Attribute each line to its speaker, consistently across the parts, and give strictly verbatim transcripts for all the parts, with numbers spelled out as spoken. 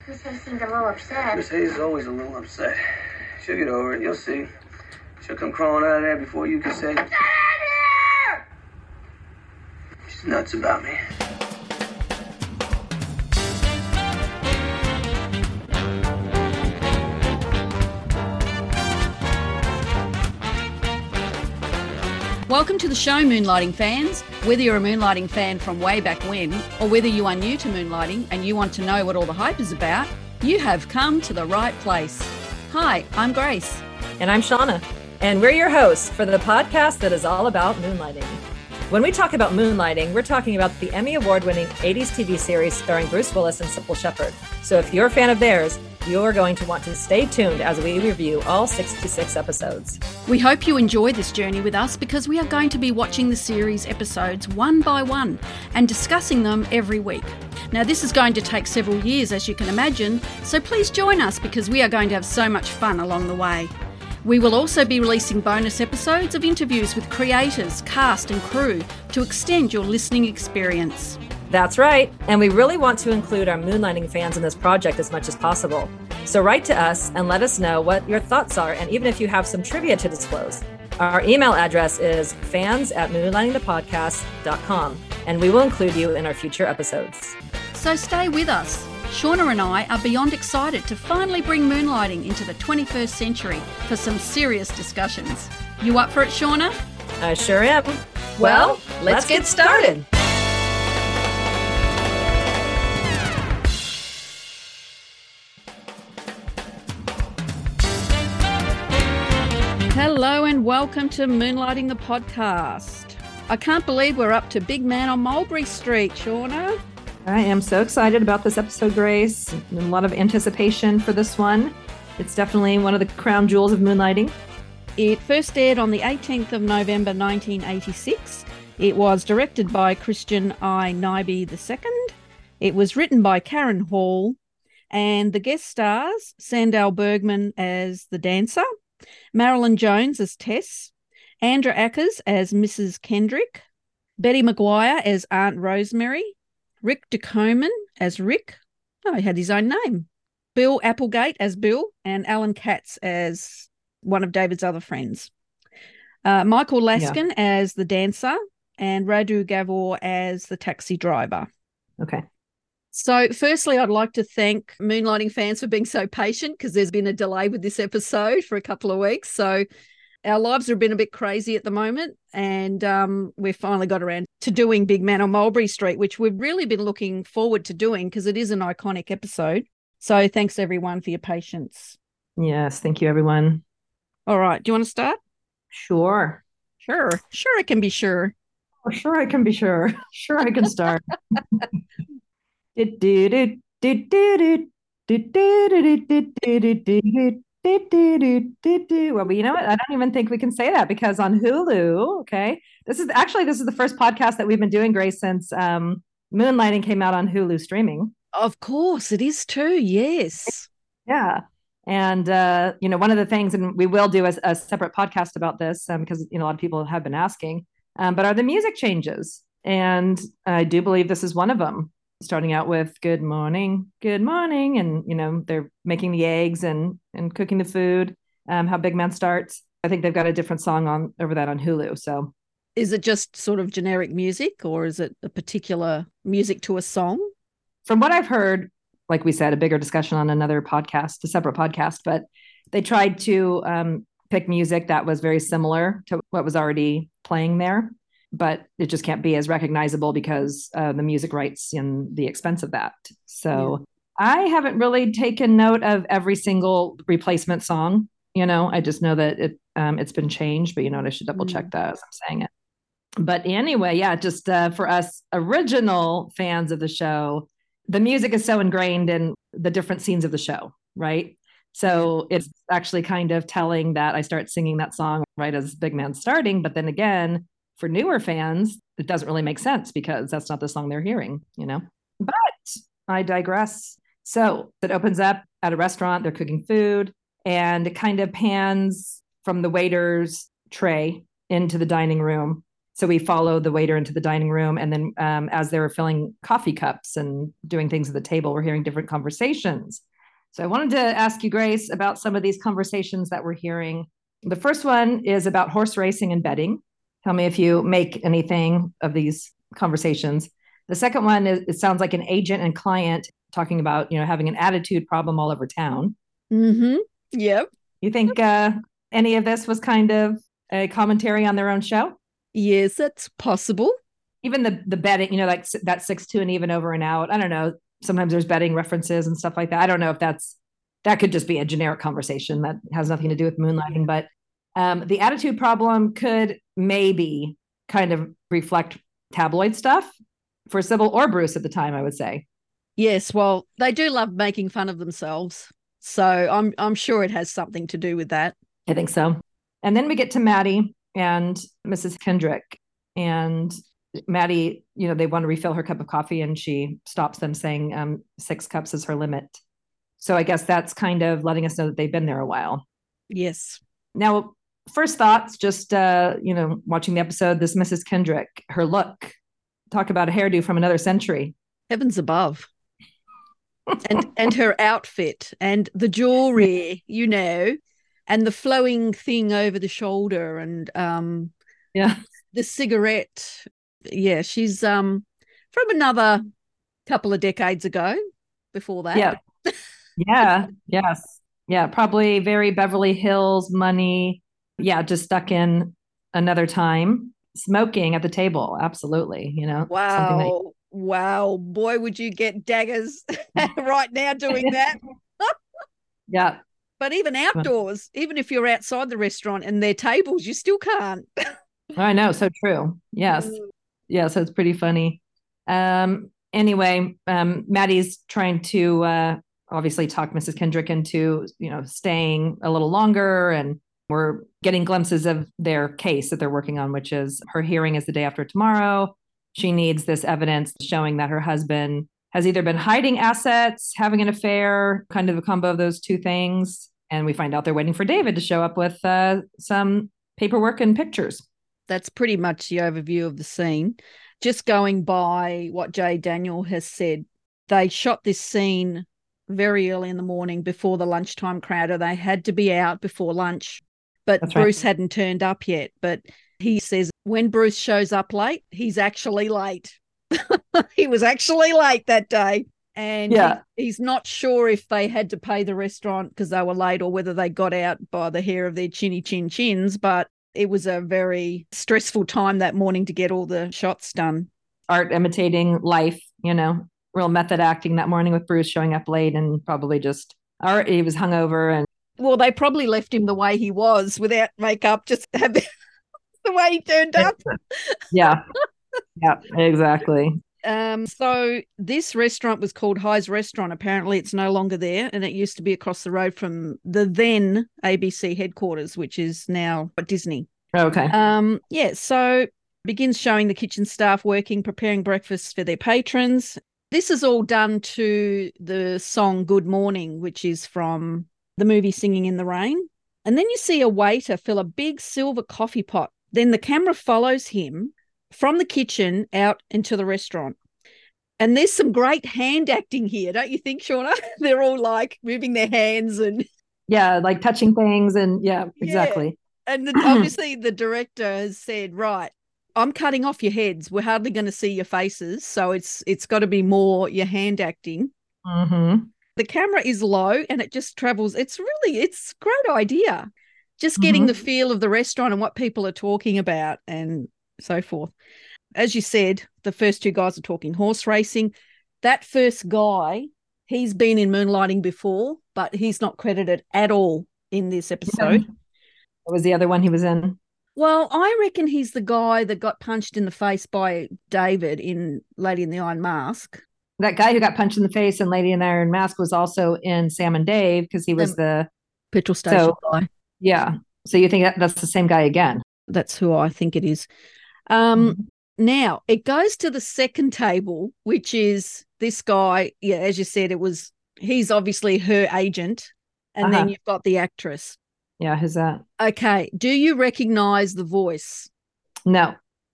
Speaker 1: Miss Hayes seemed a little upset.
Speaker 2: Miss Hayes is always a little upset. She'll get over it. You'll see. She'll come crawling out of there before you can say, "Get out here!" She's nuts about me.
Speaker 3: Welcome to the show, Moonlighting fans. Whether you're a Moonlighting fan from way back when, or whether you are new to Moonlighting and you want to know what all the hype is about, you have come to the right place. Hi, I'm Grace.
Speaker 4: And I'm Shauna. And we're your hosts for the podcast that is all about moonlighting. When we talk about moonlighting, we're talking about the Emmy Award-winning eighties T V series starring Bruce Willis and Sybil Shepherd. So if you're a fan of theirs, you're going to want to stay tuned as we review all sixty-six episodes.
Speaker 3: We hope you enjoy this journey with us because we are going to be watching the series episodes one by one and discussing them every week. Now, this is going to take several years, as you can imagine, so please join us because we are going to have so much fun along the way. We will also be releasing bonus episodes of interviews with creators, cast and crew to extend your listening experience.
Speaker 4: That's right, and we really want to include our Moonlighting fans in this project as much as possible. So write to us and let us know what your thoughts are, and even if you have some trivia to disclose. Our email address is fans at moonlighting the podcast dot com, and we will include you in our future episodes.
Speaker 3: So stay with us. Shauna and I are beyond excited to finally bring moonlighting into the twenty-first century for some serious discussions. You up for it, Shauna?
Speaker 4: I sure am.
Speaker 3: Well, let's, let's get started. Hello and welcome to Moonlighting the Podcast. I can't believe we're up to Big Man on Mulberry Street, Shauna.
Speaker 4: I am so excited about this episode, Grace. A lot of anticipation for this one. It's definitely one of the crown jewels of Moonlighting.
Speaker 3: It first aired on the eighteenth of November nineteen eighty-six. It was directed by Christian I. Nyby the Second. It was written by Karen Hall. And the guest stars, Sandahl Bergman as the dancer, Marilyn Jones as Tess, Andra Ackers as Missus Kendrick, Betty McGuire as Aunt Rosemary, Rick DeComan as Rick. Oh, he had his own name. Bill Applegate as Bill, and Alan Katz as one of David's other friends. Uh, Michael Laskin yeah. as the dancer, and Radu Gavor as the taxi driver.
Speaker 4: Okay.
Speaker 3: So firstly, I'd like to thank Moonlighting fans for being so patient because there's been a delay with this episode for a couple of weeks. So our lives have been a bit crazy at the moment, and um, we've finally got around to doing Big Man on Mulberry Street, which we've really been looking forward to doing because it is an iconic episode. So thanks, everyone, for your patience.
Speaker 4: Yes, thank you, everyone.
Speaker 3: All right. Do you want to start?
Speaker 4: Sure.
Speaker 3: Sure. Sure, I can be sure.
Speaker 4: Oh, sure, I can be sure. Sure, I can start. Well, but you know what? I don't even think we can say that because on Hulu, okay, this is actually, this is the first podcast that we've been doing, Grace, since um, Moonlighting came out on Hulu streaming.
Speaker 3: Of course, it is too, yes.
Speaker 4: Yeah. And, uh, you know, one of the things, and we will do a, a separate podcast about this um, because, you know, a lot of people have been asking, um, but are the music changes? And I do believe this is one of them. Starting out with good morning, good morning. And, you know, they're making the eggs and, and cooking the food, um, how Big Man starts. I think they've got a different song on over that on Hulu. So
Speaker 3: is it just sort of generic music or is it a particular music to a song?
Speaker 4: From what I've heard, like we said, a bigger discussion on another podcast, a separate podcast, but they tried to um, pick music that was very similar to what was already playing there. But it just can't be as recognizable because uh, the music rights and the expense of that. So yeah. I haven't really taken note of every single replacement song. You know, I just know that it um, it's been changed, but you know, I should double check that as I'm saying it. But anyway, yeah, just uh, for us original fans of the show, the music is so ingrained in the different scenes of the show, right? So it's actually kind of telling that I start singing that song right as Big Man's starting, but then again, for newer fans, it doesn't really make sense because that's not the song they're hearing, you know, but I digress. So it opens up at a restaurant, they're cooking food, and it kind of pans from the waiter's tray into the dining room. So we follow the waiter into the dining room. And then um, as they were filling coffee cups and doing things at the table, we're hearing different conversations. So I wanted to ask you, Grace, about some of these conversations that we're hearing. The first one is about horse racing and betting. Tell me if you make anything of these conversations. The second one is, it sounds like an agent and client talking about, you know, having an attitude problem all over town.
Speaker 3: Mm-hmm. Yep.
Speaker 4: You think uh, any of this was kind of a commentary on their own show?
Speaker 3: Yes, that's possible.
Speaker 4: Even the the betting, you know, like that six two and even over and out. I don't know. Sometimes there's betting references and stuff like that. I don't know if that's that could just be a generic conversation that has nothing to do with moonlighting. But um, the attitude problem could maybe kind of reflect tabloid stuff for Sybil or Bruce at the time, I would say.
Speaker 3: Yes, well, they do love making fun of themselves. So I'm I'm sure it has something to do with that.
Speaker 4: I think so. And then we get to Maddie and Missus Kendrick. And Maddie, you know, they want to refill her cup of coffee and she stops them saying um, six cups is her limit. So I guess that's kind of letting us know that they've been there a while.
Speaker 3: Yes.
Speaker 4: Now, first thoughts, just, uh, you know, watching the episode, this Missus Kendrick, her look, talk about a hairdo from another century.
Speaker 3: Heavens above. and and her outfit and the jewelry, you know, and the flowing thing over the shoulder and um
Speaker 4: yeah
Speaker 3: the cigarette. Yeah, she's um from another couple of decades ago before that.
Speaker 4: Yeah. Yeah. Yes. Yeah. Probably very Beverly Hills money. Yeah. Just stuck in another time. Smoking at the table. Absolutely. You know,
Speaker 3: wow.
Speaker 4: Something that-
Speaker 3: wow. Boy, would you get daggers right now doing that.
Speaker 4: Yeah.
Speaker 3: But even outdoors, even if you're outside the restaurant and their tables, you still can't.
Speaker 4: I know. So true. Yes.
Speaker 3: Mm.
Speaker 4: Yeah. So it's pretty funny. Um, anyway, um, Maddie's trying to uh, obviously talk Missus Kendrick into, you know, staying a little longer. And we're getting glimpses of their case that they're working on, which is her hearing is the day after tomorrow. She needs this evidence showing that her husband has either been hiding assets, having an affair, kind of a combo of those two things. And we find out they're waiting for David to show up with uh, some paperwork and pictures.
Speaker 3: That's pretty much the overview of the scene. Just going by what Jay Daniel has said, they shot this scene very early in the morning before the lunchtime crowd, or they had to be out before lunch. But
Speaker 4: That's
Speaker 3: Bruce
Speaker 4: right.
Speaker 3: hadn't turned up yet. But he says when Bruce shows up late, he's actually late. He was actually late that day. And
Speaker 4: yeah.
Speaker 3: he, he's not sure if they had to pay the restaurant because they were late or whether they got out by the hair of their chinny chin chins. But it was a very stressful time that morning to get all the shots done.
Speaker 4: Art imitating life, you know, real method acting that morning with Bruce showing up late and probably just, or he was hungover. And
Speaker 3: well, they probably left him the way he was without makeup, just have the way he turned up.
Speaker 4: Yeah. Yeah, exactly.
Speaker 3: Um, so this restaurant was called High's Restaurant. Apparently it's no longer there, and it used to be across the road from the then A B C headquarters, which is now Disney.
Speaker 4: Okay.
Speaker 3: Um, yeah, so begins showing the kitchen staff working, preparing breakfast for their patrons. This is all done to the song Good Morning, which is from the movie Singing in the Rain. And then you see a waiter fill a big silver coffee pot. Then the camera follows him from the kitchen out into the restaurant. And there's some great hand acting here, don't you think, Shauna? They're all like moving their hands and
Speaker 4: yeah, like touching things and yeah, exactly.
Speaker 3: Yeah. And the, obviously the director has said, right, I'm cutting off your heads. We're hardly going to see your faces. So it's it's got to be more your hand acting.
Speaker 4: Mm-hmm.
Speaker 3: The camera is low and it just travels. It's really, it's a great idea. Just getting mm-hmm. the feel of the restaurant and what people are talking about and so forth. As you said, the first two guys are talking horse racing. That first guy, he's been in Moonlighting before, but he's not credited at all in this episode.
Speaker 4: Yeah. What was the other one he was in?
Speaker 3: Well, I reckon he's the guy that got punched in the face by David in Lady in the Iron Mask.
Speaker 4: That guy who got punched in the face in Lady in the Iron Mask was also in Sam and Dave because he was the, the
Speaker 3: petrol station
Speaker 4: so,
Speaker 3: guy.
Speaker 4: Yeah. So you think that, that's the same guy again?
Speaker 3: That's who I think it is. Um, mm-hmm. Now, it goes to the second table, which is this guy. Yeah, as you said, it was he's obviously her agent. And uh-huh. then you've got the actress.
Speaker 4: Yeah, who's that?
Speaker 3: Okay. Do you recognize the voice?
Speaker 4: No.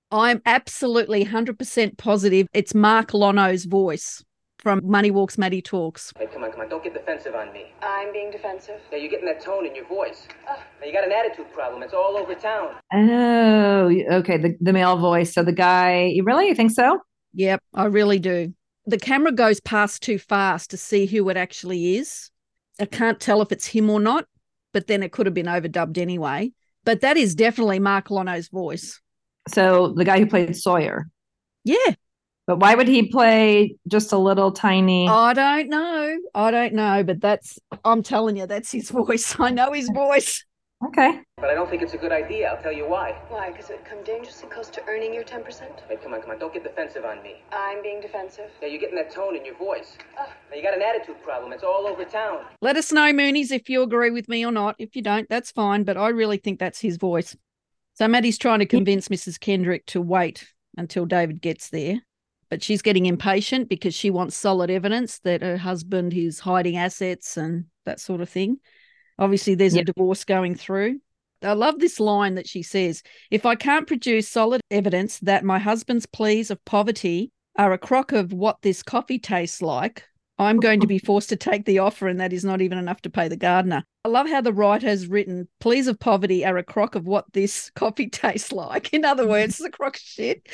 Speaker 3: I'm absolutely one hundred percent positive it's Mark Lono's voice from Money Walks, Maddie Talks.
Speaker 2: Hey, come on, come on. Don't get defensive on me.
Speaker 1: I'm being defensive.
Speaker 2: Yeah, you're getting that tone in your voice. Uh, now, you got an attitude problem. It's all over town.
Speaker 4: Oh, okay. The, the male voice. So the guy, you really you think so?
Speaker 3: Yep, I really do. The camera goes past too fast to see who it actually is. I can't tell if it's him or not, but then it could have been overdubbed anyway. But that is definitely Mark Lono's voice.
Speaker 4: So the guy who played Sawyer.
Speaker 3: Yeah.
Speaker 4: But why would he play just a little tiny?
Speaker 3: I don't know. I don't know, but that's, I'm telling you, that's his voice. I know his voice.
Speaker 4: Okay.
Speaker 2: But I don't think it's a good idea. I'll tell you why.
Speaker 1: Why? Because it come dangerously close to earning your ten percent?
Speaker 2: Hey, come on, come on. Don't get defensive on me.
Speaker 1: I'm being defensive.
Speaker 2: Yeah, you're getting that tone in your voice. Uh, now, you got an attitude problem. It's all over town.
Speaker 3: Let us know, Moonies, if you agree with me or not. If you don't, that's fine, but I really think that's his voice. So Maddie's trying to convince Missus Kendrick to wait until David gets there. But she's getting impatient because she wants solid evidence that her husband is hiding assets and that sort of thing. Obviously, there's yep. a divorce going through. I love this line that she says, if I can't produce solid evidence that my husband's pleas of poverty are a crock of what this coffee tastes like, I'm going to be forced to take the offer, and that is not even enough to pay the gardener. I love how the writer has written, pleas of poverty are a crock of what this coffee tastes like. In other words, it's a crock of shit.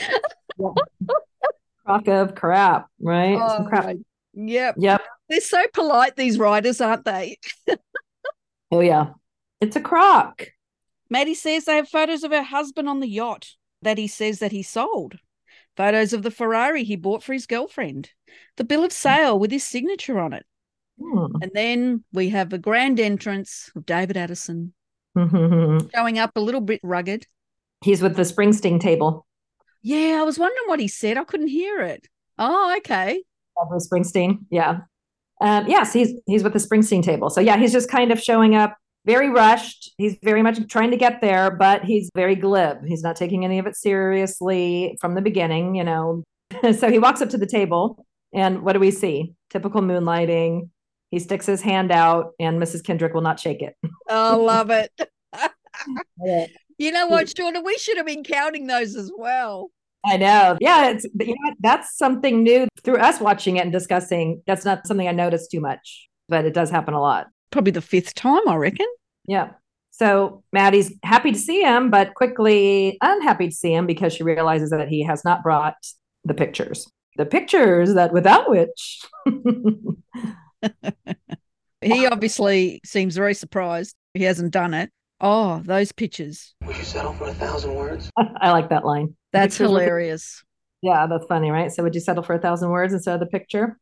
Speaker 4: Crock of crap, right?
Speaker 3: Oh,
Speaker 4: Some crap.
Speaker 3: Yep.
Speaker 4: Yep.
Speaker 3: They're so polite, these writers, aren't they?
Speaker 4: Oh, yeah. It's a crock.
Speaker 3: Maddie says they have photos of her husband on the yacht that he says that he sold. Photos of the Ferrari he bought for his girlfriend. The bill of sale with his signature on it.
Speaker 4: Hmm.
Speaker 3: And then we have a grand entrance of David Addison
Speaker 4: Mm-hmm.
Speaker 3: showing up a little bit rugged.
Speaker 4: He's with the Springsteen table.
Speaker 3: Yeah, I was wondering what he said. I couldn't hear it. Oh, okay.
Speaker 4: With Springsteen, yeah. Um, yes, he's he's with the Springsteen table. So yeah, he's just kind of showing up very rushed. He's very much trying to get there, but he's very glib. He's not taking any of it seriously from the beginning, you know. So he walks up to the table, and what do we see? Typical moonlighting. He sticks his hand out, and Missus Kendrick will not shake it.
Speaker 3: I love it. You know what, Shauna? We should have been counting those as well.
Speaker 4: I know. Yeah, it's you know what? That's something new through us watching it and discussing. That's not something I noticed too much, but it does happen a lot.
Speaker 3: Probably the fifth time, I reckon.
Speaker 4: Yeah. So Maddie's happy to see him, but quickly unhappy to see him because she realizes that he has not brought the pictures. The pictures that without which.
Speaker 3: He obviously seems very surprised he hasn't done it. Oh, those pictures.
Speaker 2: Would you settle for a thousand words?
Speaker 4: I like that line.
Speaker 3: That's hilarious.
Speaker 4: The, yeah, that's funny, right? So would you settle for a thousand words instead of the picture?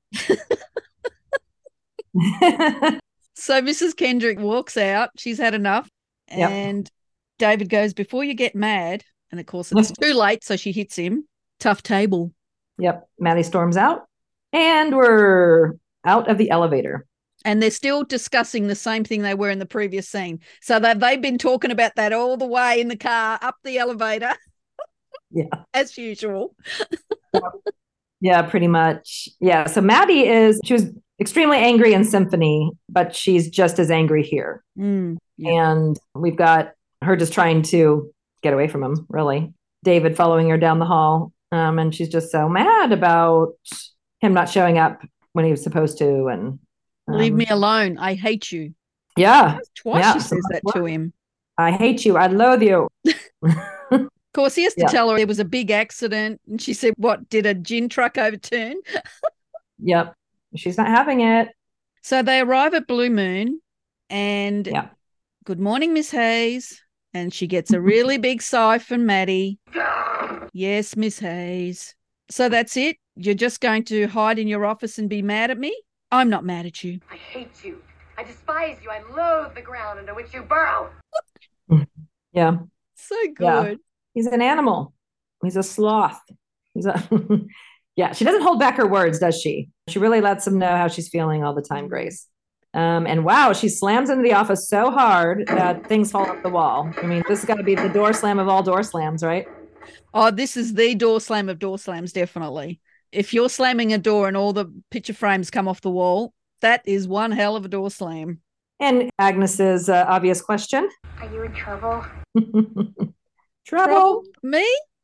Speaker 3: So Missus Kendrick walks out. She's had enough. And yep. David goes, before you get mad. And of course, it's too late. So she hits him. Tough table.
Speaker 4: Yep. Maddie storms out. And we're out of the elevator.
Speaker 3: And they're still discussing the same thing they were in the previous scene. So they've, they've been talking about that all the way in the car, up the elevator.
Speaker 4: Yeah.
Speaker 3: As usual.
Speaker 4: Yeah, pretty much. Yeah. So Maddie is, she was extremely angry in Symphony, but she's just as angry here.
Speaker 3: Mm, yeah.
Speaker 4: And we've got her just trying to get away from him, really. David following her down the hall. Um, and she's just so mad about him not showing up when he was supposed to. And
Speaker 3: um, leave me alone. I hate you.
Speaker 4: Yeah.
Speaker 3: Twice
Speaker 4: yeah.
Speaker 3: she says that to him.
Speaker 4: I hate you. I loathe you.
Speaker 3: Of course, he has to
Speaker 4: yeah.
Speaker 3: tell her there was a big accident. And she said, what, did a gin truck overturn?
Speaker 4: Yep. She's not having it.
Speaker 3: So they arrive at Blue Moon and
Speaker 4: yeah.
Speaker 3: good morning, Miss Hayes. And she gets a really big sigh from Maddie. Yes, Miss Hayes. So that's it? You're just going to hide in your office and be mad at me? I'm not mad at you.
Speaker 1: I hate you. I despise you. I loathe the ground under which you burrow.
Speaker 4: Yeah.
Speaker 3: So good.
Speaker 4: Yeah. He's an animal. He's a sloth. He's a yeah. She doesn't hold back her words, does she? She really lets him know how she's feeling all the time, Grace. Um, and wow, she slams into the office so hard that things fall off the wall. I mean, this has got to be the door slam of all door slams, right?
Speaker 3: Oh, this is the door slam of door slams, definitely. If you're slamming a door and all the picture frames come off the wall, that is one hell of a door slam.
Speaker 4: And Agnes's uh, obvious question.
Speaker 1: Are you in trouble?
Speaker 4: Trouble?
Speaker 3: Me?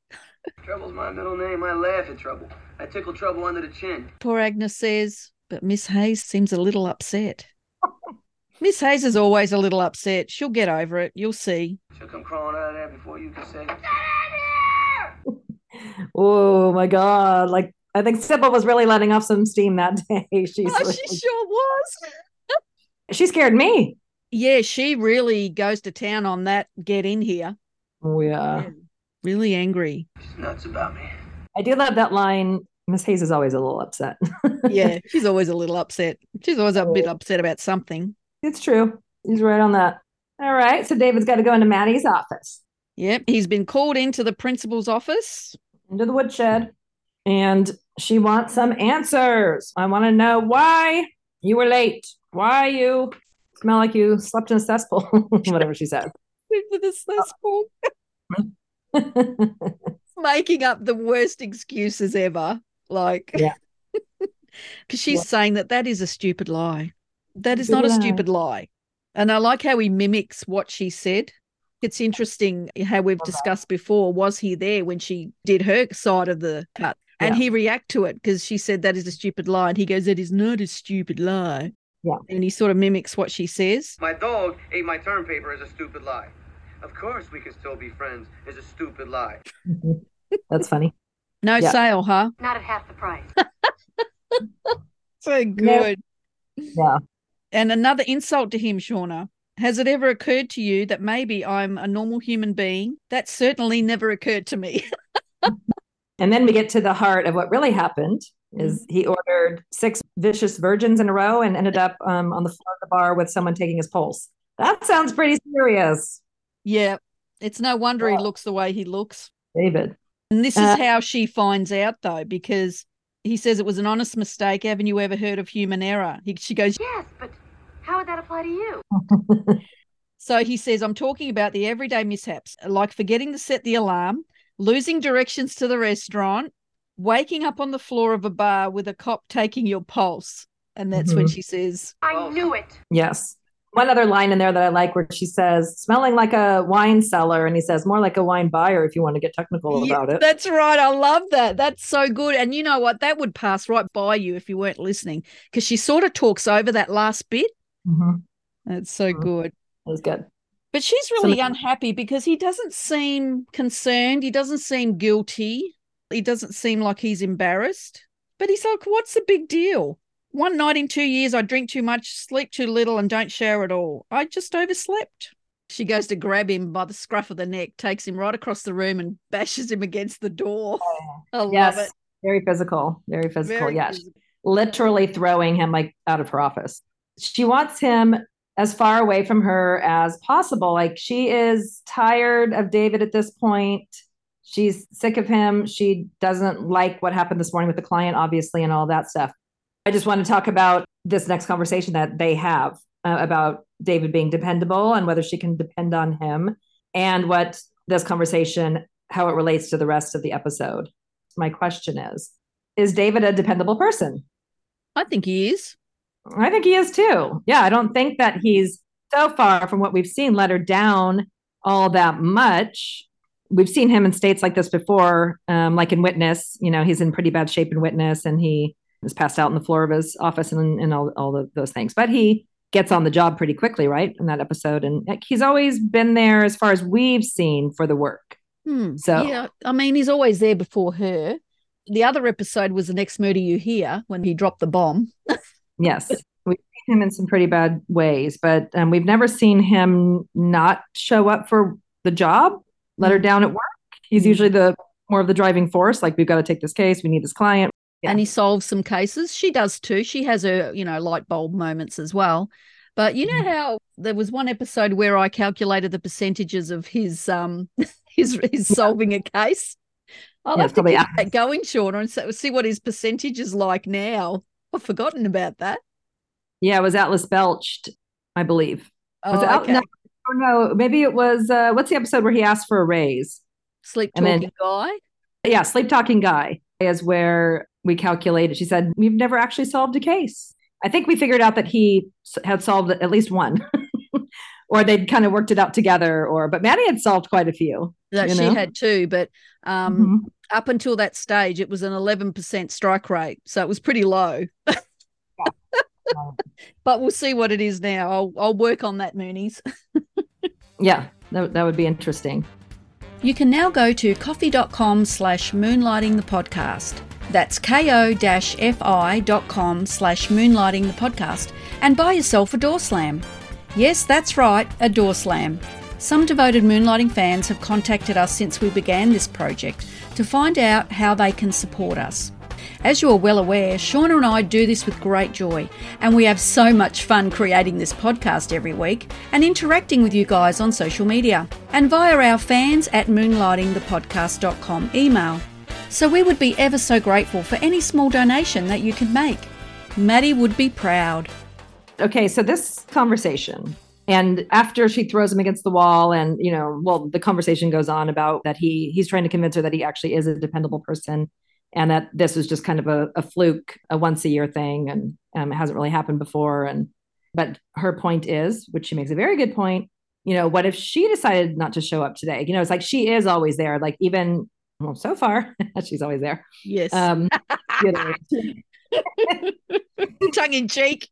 Speaker 2: Trouble's my middle name. I laugh at trouble. I tickle trouble under the chin.
Speaker 3: Poor Agnes says, but Miss Hayes seems a little upset. Miss Hayes is always a little upset. She'll get over it. You'll see.
Speaker 2: She'll come crawling out of there before you can say, "Get in here!"
Speaker 4: Oh my God. Like, I think Sybil was really letting off some steam that day. She's
Speaker 3: Oh,
Speaker 4: really,
Speaker 3: she sure was.
Speaker 4: she scared me.
Speaker 3: Yeah, she really goes to town on that get in here.
Speaker 4: Oh, yeah.
Speaker 3: Yeah, really angry.
Speaker 2: She's nuts about me.
Speaker 4: I do love that line. Miss Hayes is always a little upset.
Speaker 3: Yeah, she's always a little upset. She's always a bit upset about something.
Speaker 4: It's true. He's right on that. All right. So David's got to go into Maddie's office.
Speaker 3: Yep, he's been called into the principal's office.
Speaker 4: Into the woodshed. And she wants some answers. I want to know why you were late. Why you smell like you slept in a cesspool. Whatever she said.
Speaker 3: With a cesspool. Making up the worst excuses ever. Like,
Speaker 4: yeah.
Speaker 3: Because she's
Speaker 4: yeah.
Speaker 3: saying that that is a stupid lie. That is not a
Speaker 4: lie.
Speaker 3: stupid lie. And I like how he mimics what she said. It's interesting how we've discussed before. Was he there when she did her side of the cut? And
Speaker 4: yeah.
Speaker 3: he react to it because she said that is a stupid lie. And he goes, that is not a stupid lie.
Speaker 4: Yeah.
Speaker 3: And he sort of mimics what she says.
Speaker 2: My dog ate my term paper is a stupid lie. Of course we can still be friends is a stupid lie.
Speaker 4: That's funny.
Speaker 3: No
Speaker 4: yeah.
Speaker 3: sale, huh?
Speaker 1: Not at half the price.
Speaker 3: So good.
Speaker 4: Yeah.
Speaker 3: And another insult to him, Shauna. Has it ever occurred to you that maybe I'm a normal human being? That certainly never occurred to me.
Speaker 4: And then we get to the heart of what really happened. Is he ordered six vicious virgins in a row and ended up um, on the floor of the bar with someone taking his pulse. That sounds pretty serious.
Speaker 3: Yeah. It's no wonder yeah. he looks the way he looks.
Speaker 4: David.
Speaker 3: And this
Speaker 4: uh,
Speaker 3: is how she finds out, though, because he says it was an honest mistake. Haven't you ever heard of human error? He, she goes,
Speaker 1: yes, but how would that apply to you?
Speaker 3: So he says, I'm talking about the everyday mishaps, like forgetting to set the alarm, losing directions to the restaurant, waking up on the floor of a bar with a cop taking your pulse. And that's mm-hmm. when she says,
Speaker 1: I knew it.
Speaker 4: Yes. One other line in there that I like where she says, smelling like a wine cellar. And he says, more like a wine buyer if you want to get technical
Speaker 3: yeah,
Speaker 4: about it.
Speaker 3: That's right. I love that. That's so good. And you know what? That would pass right by you if you weren't listening because she sort of talks over that last bit.
Speaker 4: Mm-hmm.
Speaker 3: That's so mm-hmm. good.
Speaker 4: That was good.
Speaker 3: But she's really
Speaker 4: so,
Speaker 3: unhappy because he doesn't seem concerned. He doesn't seem guilty. He doesn't seem like he's embarrassed. But he's like, what's the big deal? One night in two years, I drink too much, sleep too little, and don't shower at all. I just overslept. She goes to grab him by the scruff of the neck, takes him right across the room and bashes him against the door. I
Speaker 4: yes,
Speaker 3: love it.
Speaker 4: Very physical. Very physical.
Speaker 3: Very
Speaker 4: yes.
Speaker 3: physical.
Speaker 4: Literally throwing him like out of her office. She wants him as far away from her as possible. Like she is tired of David at this point. She's sick of him. She doesn't like what happened this morning with the client, obviously, and all that stuff. I just want to talk about this next conversation that they have uh, about David being dependable and whether she can depend on him and what this conversation, how it relates to the rest of the episode. My question is, is David a dependable person?
Speaker 3: I think he is.
Speaker 4: I think he is too. Yeah, I don't think that he's so far from what we've seen let her down all that much. We've seen him in states like this before, um, like in Witness. You know, he's in pretty bad shape in Witness and he was passed out on the floor of his office and, and all, all the, those things. But he gets on the job pretty quickly, right, in that episode. And he's always been there as far as we've seen for the work.
Speaker 3: Hmm.
Speaker 4: So,
Speaker 3: yeah, I mean, he's always there before her. The other episode was The Next Murder You Hear when he dropped the bomb.
Speaker 4: Yes, we've seen him in some pretty bad ways, but um, we've never seen him not show up for the job, let her down at work. He's mm-hmm. usually the more of the driving force, like we've got to take this case, we need this client. Yeah. And
Speaker 3: he solves some cases. She does too. She has her, you know, light bulb moments as well. But you know mm-hmm. how there was one episode where I calculated the percentages of his um his, his yeah. solving a case? I'll
Speaker 4: yeah,
Speaker 3: have to keep yeah. that going, Shauna, and see what his percentage is like now. I've forgotten about that.
Speaker 4: Yeah, it was Atlas Belched, I believe. Was
Speaker 3: oh,
Speaker 4: it Al-
Speaker 3: okay.
Speaker 4: No, no, maybe it was, uh, what's the episode where he asked for a raise?
Speaker 3: Sleep Talking Guy?
Speaker 4: Yeah, Sleep Talking Guy is where we calculated. She said, we've never actually solved a case. I think we figured out that he had solved at least one. or they'd kind of worked it out together, or, but Maddie had solved quite a few.
Speaker 3: That
Speaker 4: you
Speaker 3: she
Speaker 4: know?
Speaker 3: had too, but um,
Speaker 4: Mhm.
Speaker 3: up until that stage, it was an eleven percent strike rate. So it was pretty low. But we'll see what it is now. I'll, I'll work on that, Moonies.
Speaker 4: Yeah, that, that would be interesting.
Speaker 3: You can now go to coffee.com slash moonlighting the podcast. That's ko-fi.com slash moonlighting the podcast and buy yourself a door slam. Yes, that's right, a door slam. Some devoted moonlighting fans have contacted us since we began this project to find out how they can support us. As you are well aware, Shauna and I do this with great joy, and we have so much fun creating this podcast every week and interacting with you guys on social media and via our fans at moonlighting the podcast dot com email. So we would be ever so grateful for any small donation that you can make. Maddie would be proud.
Speaker 4: Okay, so this conversation, and after she throws him against the wall, and, you know, well, the conversation goes on about that he he's trying to convince her that he actually is a dependable person, and that this was just kind of a, a fluke, a once a year thing, and um, it hasn't really happened before. And but her point is, which she makes a very good point, you know, what if she decided not to show up today? You know, it's like she is always there. Like even well, so far, she's always there.
Speaker 3: Yes.
Speaker 4: Um, you know,
Speaker 3: Tongue in cheek.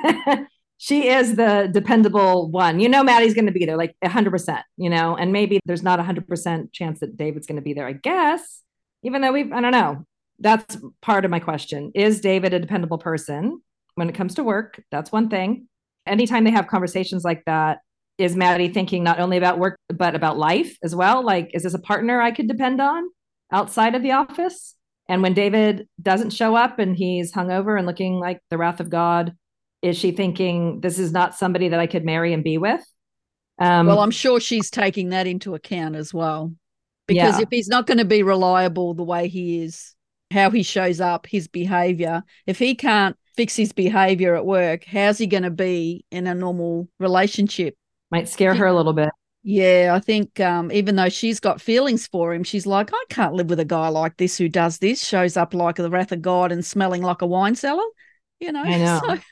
Speaker 4: she is the dependable one. You know, Maddie's going to be there like one hundred percent, you know, and maybe there's not a one hundred percent chance that David's going to be there, I guess. Even though we've, I don't know. That's part of my question. Is David a dependable person when it comes to work? That's one thing. Anytime they have conversations like that, is Maddie thinking not only about work, but about life as well? Like, is this a partner I could depend on outside of the office? And when David doesn't show up and he's hungover and looking like the wrath of God, is she thinking this is not somebody that I could marry and be with? Um,
Speaker 3: Well, I'm sure she's taking that into account as well. Because
Speaker 4: Yeah.
Speaker 3: if he's not going to be reliable the way he is, how he shows up, his behavior, if he can't fix his behavior at work, how's he going to be in a normal relationship?
Speaker 4: might scare her a little bit.
Speaker 3: Yeah, I think um, even though she's got feelings for him, she's like, I can't live with a guy like this who does this, shows up like the wrath of God and smelling like a wine cellar. You know,
Speaker 4: I know.
Speaker 3: So,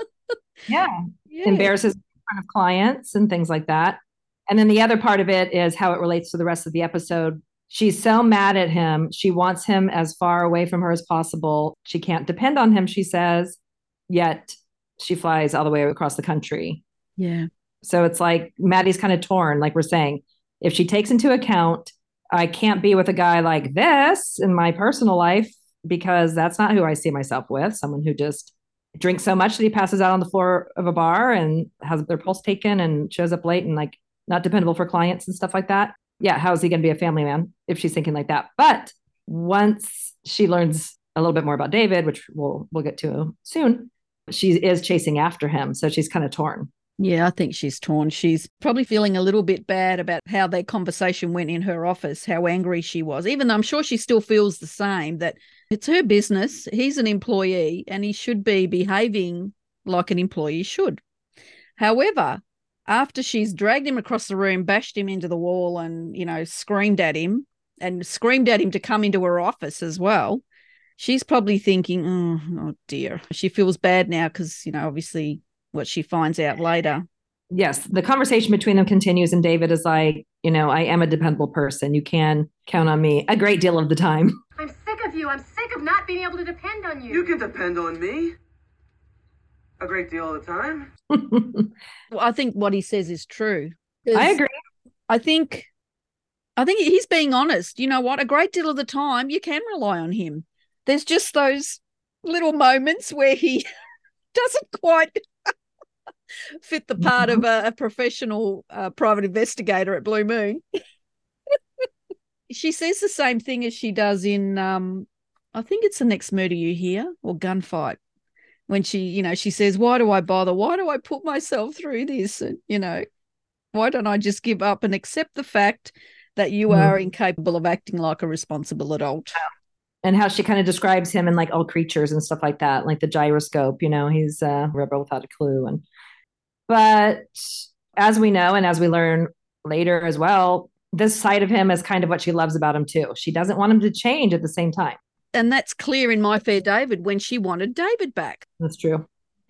Speaker 4: Yeah.
Speaker 3: yeah.
Speaker 4: Embarrasses in front of clients and things like that. And then the other part of it is how it relates to the rest of the episode. She's so mad at him. She wants him as far away from her as possible. She can't depend on him, she says, yet she flies all the way across the country.
Speaker 3: Yeah.
Speaker 4: So it's like Maddie's kind of torn, like we're saying. If she takes into account, I can't be with a guy like this in my personal life because that's not who I see myself with, someone who just drinks so much that he passes out on the floor of a bar and has their pulse taken and shows up late and like not dependable for clients and stuff like that. Yeah, how is he going to be a family man if she's thinking like that? But once she learns a little bit more about David, which we'll we'll get to soon, she is chasing after him. So she's kind of torn.
Speaker 3: Yeah, I think she's torn. She's probably feeling a little bit bad about how their conversation went in her office, how angry she was, even though I'm sure she still feels the same, that it's her business. He's an employee and he should be behaving like an employee should. However, after she's dragged him across the room, bashed him into the wall and, you know, screamed at him and screamed at him to come into her office as well, she's probably thinking, oh, oh dear. She feels bad now because, you know, obviously what she finds out later.
Speaker 4: Yes, the conversation between them continues and David is like, you know, I am a dependable person. You can count on me a great deal of the time.
Speaker 1: I'm sick of you. I'm sick of not being able to depend on you.
Speaker 2: You can depend on me. A great deal of the time.
Speaker 3: Well, I think what he says is true.
Speaker 4: I agree.
Speaker 3: I think, I think he's being honest. You know what? A great deal of the time, you can rely on him. There's just those little moments where he doesn't quite fit the part of a, a professional uh, private investigator at Blue Moon. She says the same thing as she does in, um, I think it's The Next Murder You Hear or Gunfight. When she, you know, she says, why do I bother? Why do I put myself through this? And, you know, why don't I just give up and accept the fact that you mm. are incapable of acting like a responsible adult?
Speaker 4: And how she kind of describes him in like All Creatures and stuff like that, like the gyroscope, you know, he's a rebel without a clue. And but as we know, and as we learn later as well, this side of him is kind of what she loves about him too. She doesn't want him to change at the same time.
Speaker 3: And that's clear in My Fair David when she wanted David back.
Speaker 4: That's true.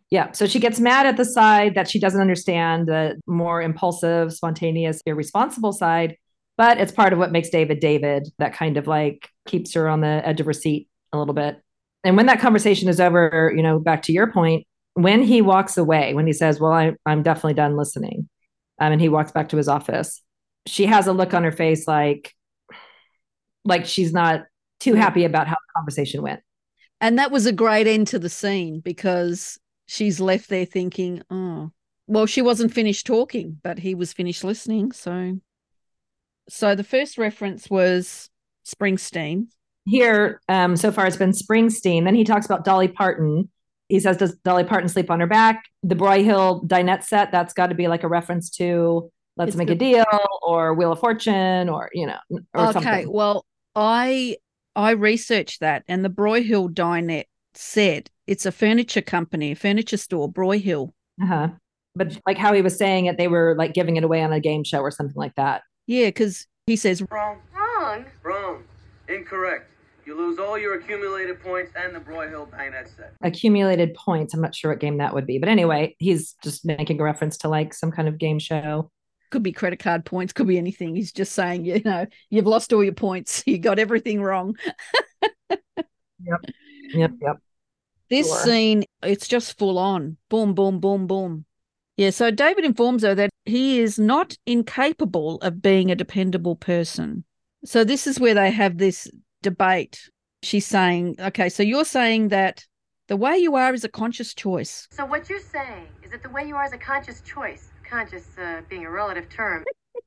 Speaker 4: Yeah. So she gets mad at the side that she doesn't understand, the more impulsive, spontaneous, irresponsible side. But it's part of what makes David David, that kind of like keeps her on the edge of her seat a little bit. And when that conversation is over, you know, back to your point, when he walks away, when he says, well, I, I'm definitely done listening, um, and he walks back to his office, she has a look on her face like, like she's not too happy about how the conversation went.
Speaker 3: And that was a great end to the scene because she's left there thinking, oh, well, she wasn't finished talking, but he was finished listening. So, so the first reference was Springsteen.
Speaker 4: Here, um, so far it's been Springsteen. Then he talks about Dolly Parton. He says, does Dolly Parton sleep on her back? The Broyhill dinette set, that's got to be like a reference to Let's it's Make the- a Deal or Wheel of Fortune or, you know, or
Speaker 3: okay,
Speaker 4: something.
Speaker 3: Well, I I researched that, and the Broyhill dinette set, it's a furniture company, a furniture store, Broyhill.
Speaker 4: Uh-huh. But like how he was saying it, they were like giving it away on a game show or something like that.
Speaker 3: Yeah, because he says,
Speaker 2: Wrong.
Speaker 1: Wrong.
Speaker 2: Wrong. Incorrect. You lose all your accumulated points and the Broyhill dinette set.
Speaker 4: Accumulated points. I'm not sure what game that would be. But anyway, he's just making a reference to like some kind of game show.
Speaker 3: Could be credit card points, could be anything. He's just saying, you know, you've lost all your points. You got everything wrong.
Speaker 4: Yep. Yep. Yep.
Speaker 3: This sure. scene, it's just full on. Boom, boom, boom, boom. Yeah, so David informs her that he is not incapable of being a dependable person. So this is where they have this debate. She's saying, okay, so you're saying that the way you are is a conscious choice.
Speaker 1: So what you're saying is that the way you are is a conscious choice. Conscious uh, being a relative term.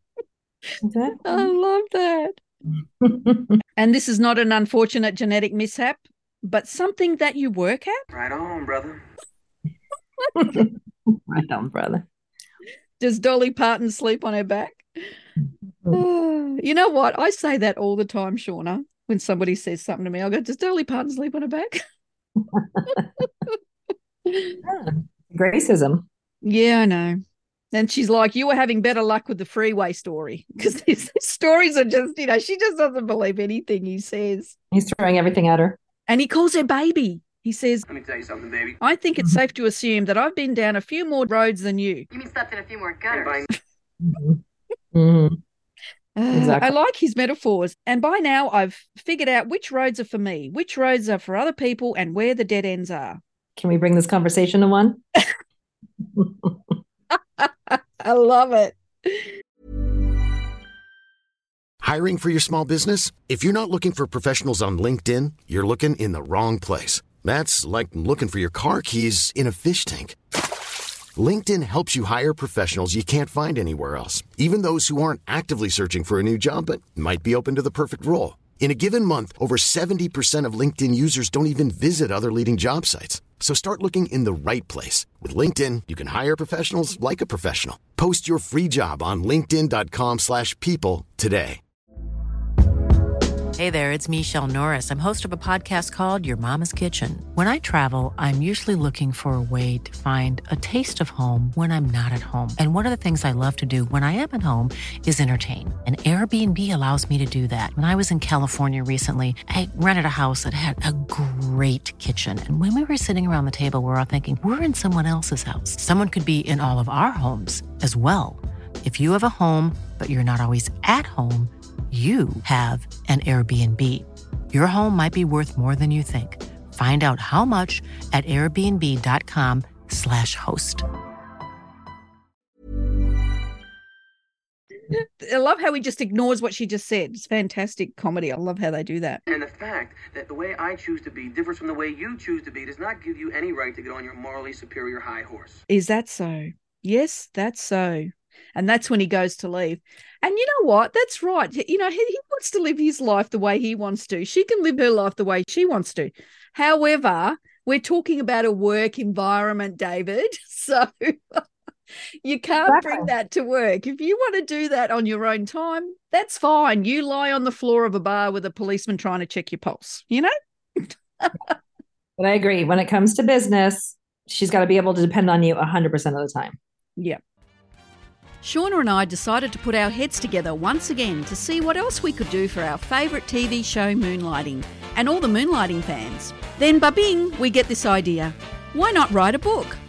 Speaker 3: I love that. And this is not an unfortunate genetic mishap, but something that you work at?
Speaker 2: Right on, brother.
Speaker 4: Right on, brother.
Speaker 3: Does Dolly Parton sleep on her back? Oh, you know what? I say that all the time, Shauna. When somebody says something to me, I'll go, does Dolly Parton sleep on her back?
Speaker 4: Yeah. Gracism.
Speaker 3: Yeah, I know. And she's like, you were having better luck with the freeway story because these stories are just, you know, she just doesn't believe anything he says.
Speaker 4: He's throwing everything at her.
Speaker 3: And he calls her baby. He says,
Speaker 2: let me tell you something, baby.
Speaker 3: I think it's safe to assume that I've been down a few more roads than you.
Speaker 1: You mean slept in a few more gutters?
Speaker 4: Mm-hmm. Mm-hmm.
Speaker 3: Uh,
Speaker 4: exactly.
Speaker 3: I like his metaphors. And by now I've figured out which roads are for me, which roads are for other people, and where the dead ends are.
Speaker 4: Can we bring this conversation to one?
Speaker 3: I love it.
Speaker 5: Hiring for your small business? If you're not looking for professionals on LinkedIn, you're looking in the wrong place. That's like looking for your car keys in a fish tank. LinkedIn helps you hire professionals you can't find anywhere else, even those who aren't actively searching for a new job but might be open to the perfect role. In a given month, over seventy percent of LinkedIn users don't even visit other leading job sites. So start looking in the right place. With LinkedIn, you can hire professionals like a professional. Post your free job on linkedin.com slash people today.
Speaker 6: Hey there, it's Michelle Norris. I'm host of a podcast called Your Mama's Kitchen. When I travel, I'm usually looking for a way to find a taste of home when I'm not at home. And one of the things I love to do when I am at home is entertain. And Airbnb allows me to do that. When I was in California recently, I rented a house that had a great kitchen. And when we were sitting around the table, we were all thinking, we're in someone else's house. Someone could be in all of our homes as well. If you have a home, but you're not always at home, you have an Airbnb. Your home might be worth more than you think. Find out how much at airbnb.com slash host.
Speaker 3: I love how he just ignores what she just said. It's fantastic comedy. I love how they do that.
Speaker 2: And the fact that the way I choose to be differs from the way you choose to be does not give you any right to get on your morally superior high horse.
Speaker 3: Is that so? Yes, that's so. And that's when he goes to leave. And you know what? That's right. You know, he, he wants to live his life the way he wants to. She can live her life the way she wants to. However, we're talking about a work environment, David. So you can't exactly. bring that to work. If you want to do that on your own time, that's fine. You lie on the floor of a bar with a policeman trying to check your pulse, you know?
Speaker 4: But I agree. When it comes to business, she's got to be able to depend on you one hundred percent of the time.
Speaker 3: Yeah. Shauna and I decided to put our heads together once again to see what else we could do for our favourite T V show Moonlighting and all the Moonlighting fans. Then, ba-bing, we get this idea. Why not write a book?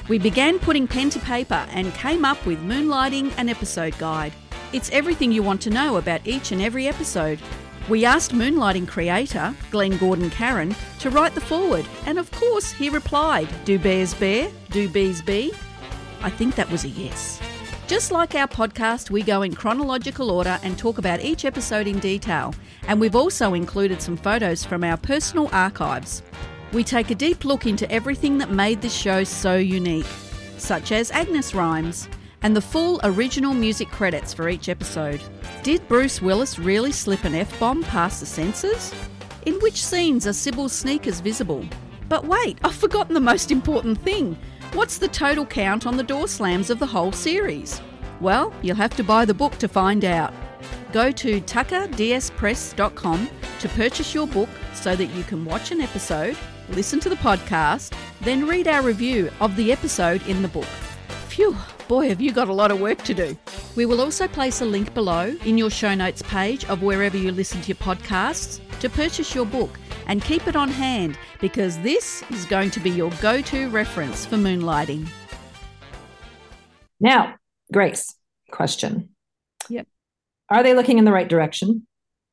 Speaker 3: We began putting pen to paper and came up with Moonlighting an Episode Guide. It's everything you want to know about each and every episode. We asked Moonlighting creator, Glenn Gordon Caron, to write the foreword, and of course he replied, do bears bear, do bees bee? I think that was a yes. Just like our podcast, we go in chronological order and talk about each episode in detail, and we've also included some photos from our personal archives. We take a deep look into everything that made this show so unique, such as Agnes rhymes, and the full original music credits for each episode. Did Bruce Willis really slip an F-bomb past the censors? In which scenes are Sybil's sneakers visible? But wait, I've forgotten the most important thing. What's the total count on the door slams of the whole series? Well, you'll have to buy the book to find out. Go to tucker d s press dot com to purchase your book so that you can watch an episode, listen to the podcast, then read our review of the episode in the book. Phew, boy, have you got a lot of work to do. We will also place a link below in your show notes page of wherever you listen to your podcasts to purchase your book, and keep it on hand because this is going to be your go-to reference for Moonlighting.
Speaker 4: Now, Grace, question.
Speaker 3: Yep.
Speaker 4: Are they looking in the right direction?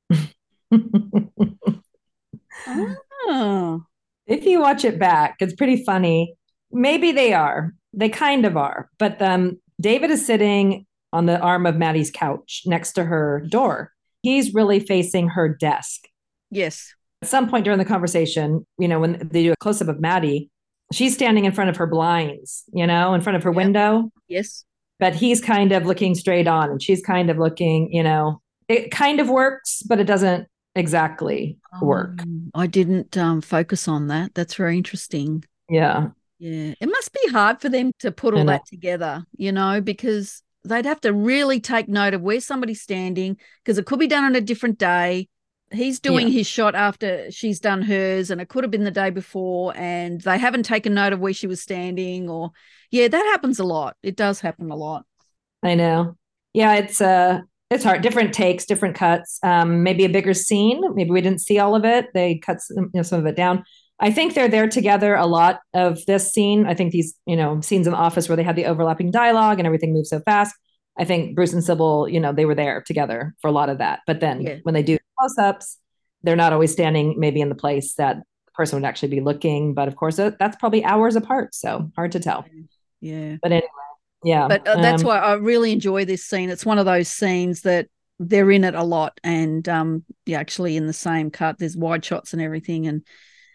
Speaker 3: Oh.
Speaker 4: If you watch it back, it's pretty funny. Maybe they are. They kind of are. But um, David is sitting on the arm of Maddie's couch next to her door. He's really facing her desk.
Speaker 3: Yes.
Speaker 4: At some point during the conversation, you know, when they do a close-up of Maddie, she's standing in front of her blinds, you know, in front of her
Speaker 3: Yep.
Speaker 4: window.
Speaker 3: Yes.
Speaker 4: But he's kind of looking straight on and she's kind of looking, you know, it kind of works, but it doesn't exactly work.
Speaker 3: Um, I didn't um, focus on that. That's very interesting.
Speaker 4: Yeah.
Speaker 3: Yeah. It must be hard for them to put
Speaker 4: I
Speaker 3: all
Speaker 4: know.
Speaker 3: that together, you know, because they'd have to really take note of where somebody's standing because it could be done on a different day. He's doing
Speaker 4: Yeah.
Speaker 3: his shot after she's done hers, and it could have been the day before, and they haven't taken note of where she was standing. Or, yeah, that happens a lot. It does happen a lot.
Speaker 4: I know. Yeah, it's uh it's hard. Different takes, different cuts. Um, maybe a bigger scene. Maybe we didn't see all of it. They cut some, you know, some of it down. I think they're there together a lot of this scene. I think these, you know, scenes in the office where they have the overlapping dialogue and everything moves so fast. I think Bruce and Sybil, you know, they were there together for a lot of that. But then
Speaker 3: Yeah.
Speaker 4: when they do close-ups, they're not always standing maybe in the place that the person would actually be looking. But of course, uh, that's probably hours apart. So hard to tell.
Speaker 3: Yeah.
Speaker 4: But anyway, yeah.
Speaker 3: But uh, that's
Speaker 4: um,
Speaker 3: why I really enjoy this scene. It's one of those scenes that they're in it a lot, and um, you're actually in the same cut. There's wide shots and everything, and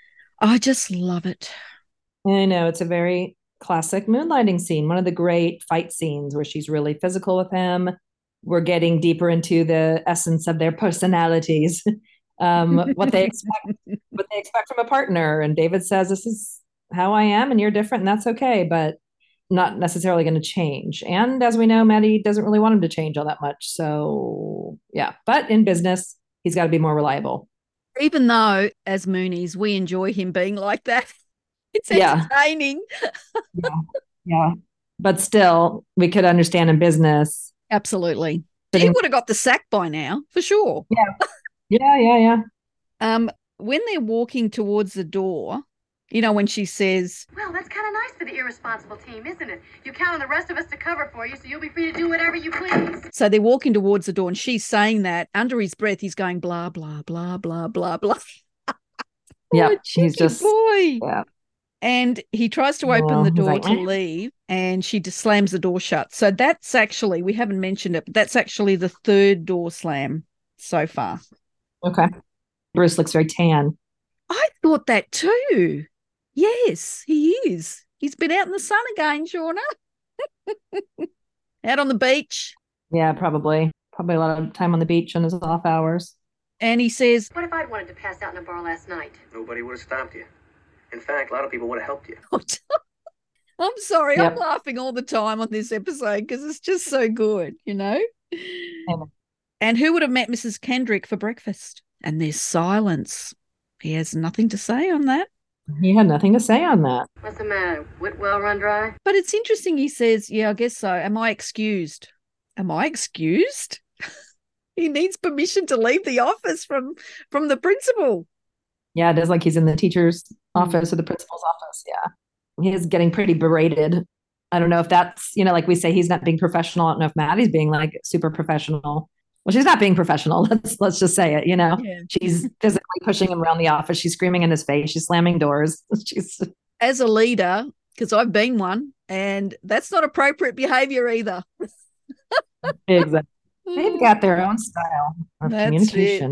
Speaker 3: I just love it.
Speaker 4: I know it's a very classic moonlighting scene, one of the great fight scenes where she's really physical with him. We're getting deeper into the essence of their personalities, um, what they expect, what they expect from a partner. And David says, "This is how I am, and you're different, and that's okay." But not necessarily going to change. And as we know, Maddie doesn't really want him to change all that much. So yeah, but in business, he's got to be more reliable.
Speaker 3: Even though, as Moonies, we enjoy him being like that. It's
Speaker 4: Yeah.
Speaker 3: entertaining.
Speaker 4: Yeah. Yeah. But still, we could understand in business.
Speaker 3: Absolutely. He would have got the sack by now, for sure.
Speaker 4: Yeah. Yeah. Yeah. Yeah.
Speaker 3: Um, when they're walking towards the door, you know, when she says,
Speaker 1: Well, that's kind of nice for the irresponsible team, isn't it? You count on the rest of us to cover for you, so you'll be free to do whatever you please.
Speaker 3: so they're walking towards the door, and she's saying that under his breath, he's going blah, blah, blah, blah, blah, blah.
Speaker 4: Yeah.
Speaker 3: Oh,
Speaker 4: He's
Speaker 3: cheeky
Speaker 4: just,
Speaker 3: boy.
Speaker 4: yeah.
Speaker 3: And he tries to open
Speaker 4: Yeah,
Speaker 3: the
Speaker 4: he's
Speaker 3: door
Speaker 4: like,
Speaker 3: to
Speaker 4: "Eh."
Speaker 3: leave, and she just slams the door shut. So that's actually, we haven't mentioned it, but that's actually the third door slam so far.
Speaker 4: Okay. Bruce looks very tan.
Speaker 3: I thought that too. Yes, he is. He's been out in the sun again, Shauna. Out on the beach.
Speaker 4: Yeah, probably. Probably a lot of time on the beach on his off hours.
Speaker 3: And he says,
Speaker 1: What if I'd wanted to pass out in a bar last night?
Speaker 2: Nobody would have stopped you. In fact, a lot of people would have helped you.
Speaker 3: I'm sorry,
Speaker 4: Yep.
Speaker 3: I'm laughing all the time on this episode because it's just so good, you know?
Speaker 4: know.
Speaker 3: And who would have met Missus Kendrick for breakfast? And there's silence. He has nothing to say on that.
Speaker 4: He had nothing to say on that.
Speaker 1: What's the matter? Whitwell run dry?
Speaker 3: But it's interesting. He says, yeah, I guess so. Am I excused? Am I excused? He needs permission to leave the office from, from the principal.
Speaker 4: Yeah, it is like he's in the teacher's office or the principal's office. Yeah. he is getting pretty berated. I don't know if that's, you know, like we say, he's not being professional. I don't know if Maddie's being like super professional. Well, she's not being professional. Let's let's just say it. You know, yeah. She's physically pushing him around the office. She's screaming in his face. She's slamming doors. She's
Speaker 3: as a leader, because I've been one, and that's not appropriate behavior either.
Speaker 4: Exactly. They've got their own style of that's communication.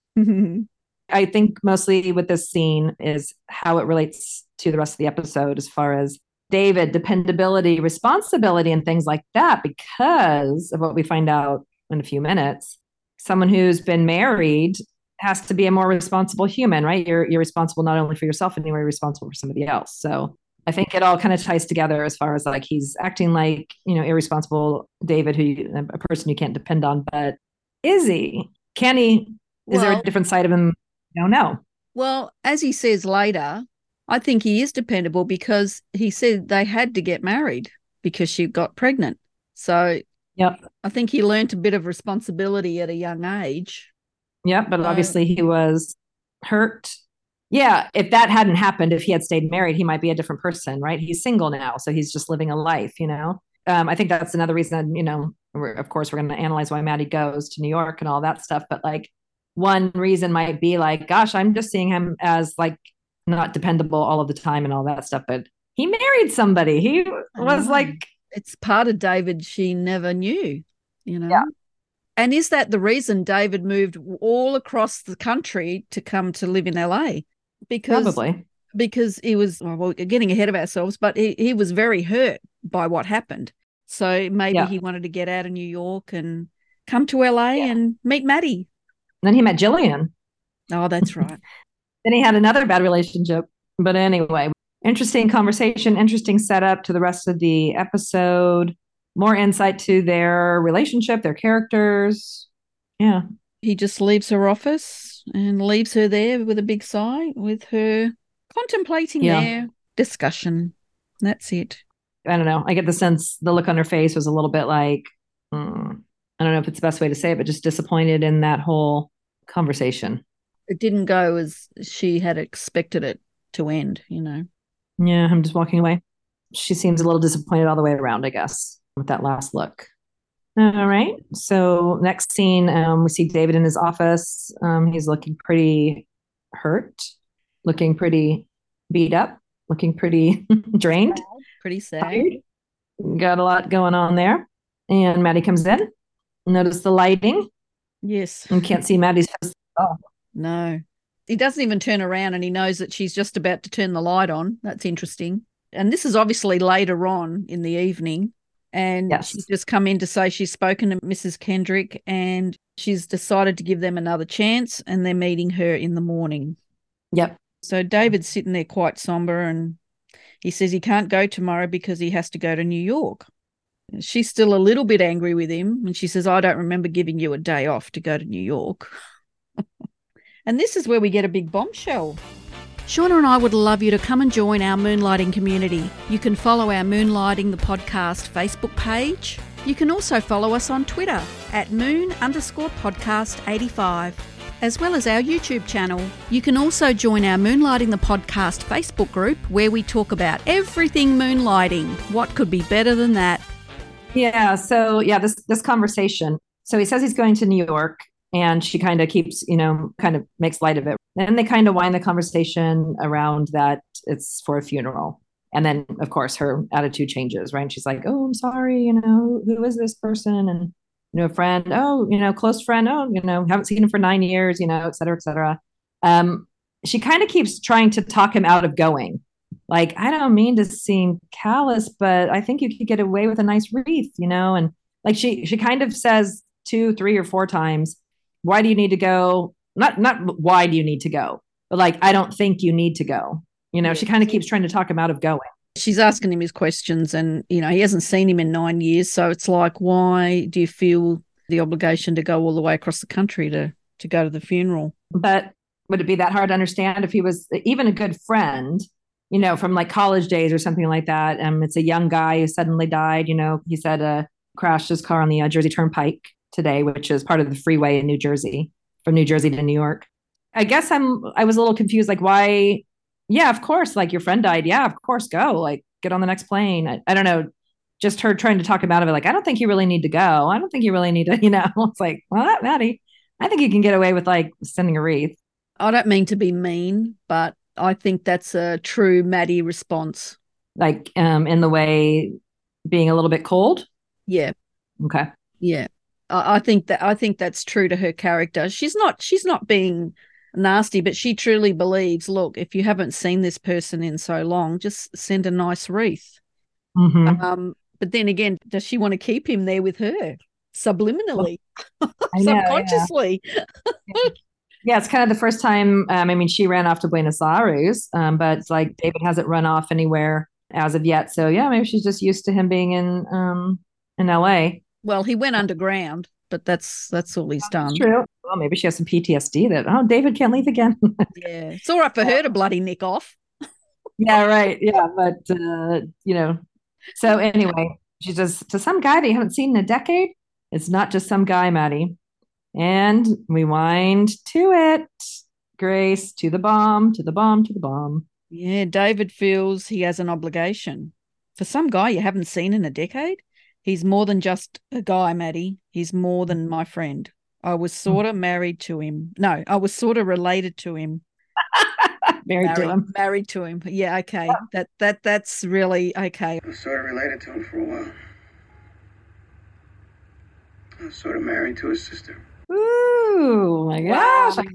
Speaker 4: I think mostly with this scene is how it relates to the rest of the episode, as far as David, dependability, responsibility, and things like that, because of what we find out in a few minutes. Someone who's been married has to be a more responsible human, right? You're you're responsible not only for yourself anymore, you're responsible for somebody else. So I think it all kind of ties together as far as like he's acting like, you know, irresponsible David, who you, a person you can't depend on. But is he? Can he? Is well, there a different side of him? I don't know.
Speaker 3: Well, as he says later, I think he is dependable because he said they had to get married because she got pregnant. So
Speaker 4: yep.
Speaker 3: I think he learned a bit of responsibility at a young age.
Speaker 4: Yeah, but uh, obviously he was hurt. Yeah, if that hadn't happened, if he had stayed married, he might be a different person, right? He's single now, so he's just living a life, you know? Um, I think that's another reason, you know, we're, of course, we're going to analyze why Maddie goes to New York and all that stuff. But like one reason might be like, gosh, I'm just seeing him as like not dependable all of the time and all that stuff. But he married somebody. He was like...
Speaker 3: It's part of David she never knew, you know?
Speaker 4: Yeah.
Speaker 3: And is that the reason David moved all across the country to come to live in L A? Because,
Speaker 4: Probably. Because
Speaker 3: he was, well, we're getting ahead of ourselves, but he, he was very hurt by what happened. So maybe yeah. he wanted to get out of New York and come to L A yeah. and meet Maddie.
Speaker 4: And then he met Jillian.
Speaker 3: Oh, that's right.
Speaker 4: Then he had another bad relationship. But anyway, interesting conversation, interesting setup to the rest of the episode. More insight to their relationship, their characters. Yeah.
Speaker 3: He just leaves her office and leaves her there with a big sigh, with her contemplating yeah. their discussion. That's it.
Speaker 4: I don't know. I get the sense the look on her face was a little bit like, hmm, I don't know if it's the best way to say it, but just disappointed in that whole conversation.
Speaker 3: It didn't go as she had expected it to end, you know.
Speaker 4: Yeah, I'm just walking away. She seems a little disappointed all the way around, I guess, with that last look. All right. So next scene, um, we see David in his office. Um, he's looking pretty hurt, looking pretty beat up, looking pretty drained.
Speaker 3: Sad. Pretty sad.
Speaker 4: Tired. Got a lot going on there. And Maddie comes in. Notice the lighting.
Speaker 3: Yes.
Speaker 4: And can't see Maddie's face at all.
Speaker 3: No. He doesn't even turn around and he knows that she's just about to turn the light on. That's interesting. And this is obviously later on in the evening. And yes. she's just come in to say she's spoken to Missus Kendrick and she's decided to give them another chance and they're meeting her in the morning.
Speaker 4: Yep.
Speaker 3: So David's sitting there quite somber and he says he can't go tomorrow because he has to go to New York. She's still a little bit angry with him and she says, I don't remember giving you a day off to go to New York. And this is where we get a big bombshell. Shauna and I would love you to come and join our Moonlighting community. You can follow our Moonlighting the Podcast Facebook page. You can also follow us on Twitter at moon underscore podcast 85, as well as our YouTube channel. You can also join our Moonlighting the Podcast Facebook group where we talk about everything moonlighting. What could be better than that?
Speaker 4: Yeah, so yeah, this this conversation. So he says he's going to New York. And she kind of keeps, you know, kind of makes light of it. And they kind of wind the conversation around that it's for a funeral. And then, of course, her attitude changes, right? And she's like, oh, I'm sorry, you know, who is this person? And, you know, a friend, oh, you know, close friend, oh, you know, haven't seen him for nine years, you know, et cetera, et cetera. Um, she kind of keeps trying to talk him out of going. Like, I don't mean to seem callous, but I think you could get away with a nice wreath, you know? And like she she kind of says two, three or four times, why do you need to go? Not not why do you need to go, but like, I don't think you need to go. You know, yeah. She kind of keeps trying to talk him out of going.
Speaker 3: She's asking him his questions and, you know, he hasn't seen him in nine years. So it's like, why do you feel the obligation to go all the way across the country to, to go to the funeral?
Speaker 4: But would it be that hard to understand if he was even a good friend, you know, from like college days or something like that? Um, it's a young guy who suddenly died. You know, he said uh, crashed his car on the uh, Jersey Turnpike today, which is part of the freeway in New Jersey, from New Jersey to New York. I guess I'm, I was a little confused, like why, yeah, of course. Like, your friend died. Yeah, of course. Go. Like, get on the next plane. I, I don't know. Just her trying to talk him out of it. Like, I don't think you really need to go. I don't think you really need to, you know, it's like, well, Maddie, I think you can get away with like sending a wreath.
Speaker 3: I don't mean to be mean, but I think that's a true Maddie response.
Speaker 4: Like, um, in the way being a little bit cold.
Speaker 3: Yeah.
Speaker 4: Okay.
Speaker 3: Yeah. I, I think that I think that's true to her character. She's not she's not being nasty, but she truly believes, look, if you haven't seen this person in so long, just send a nice wreath.
Speaker 4: Mm-hmm.
Speaker 3: Um, but then again, does she want to keep him there with her subliminally,
Speaker 4: I know,
Speaker 3: subconsciously?
Speaker 4: Yeah. Yeah, it's kind of the first time. Um, I mean, she ran off to Buenos Aires, um, but it's like David hasn't run off anywhere as of yet. So yeah, maybe she's just used to him being in um, in L A.
Speaker 3: Well, he went underground, but that's that's all he's done.
Speaker 4: That's true. Well, maybe she has some P T S D that, oh, David can't leave again.
Speaker 3: Yeah, it's all right for her to bloody nick off.
Speaker 4: Yeah, right. Yeah, but uh, you know. So anyway, she just to some guy that you haven't seen in a decade. It's not just some guy, Maddie. And we wind to it. Grace, to the bomb, to the bomb, to the bomb.
Speaker 3: Yeah, David feels he has an obligation. For some guy you haven't seen in a decade, he's more than just a guy, Maddie. He's more than my friend. I was sort of married to him. No, I was sort of related to him.
Speaker 4: married, married to him.
Speaker 3: Married to him. Yeah, okay. Yeah. That that that's really okay.
Speaker 2: I was sort of related to him for a while. I was sort of married to his sister.
Speaker 4: Ooh, my gosh. Wow.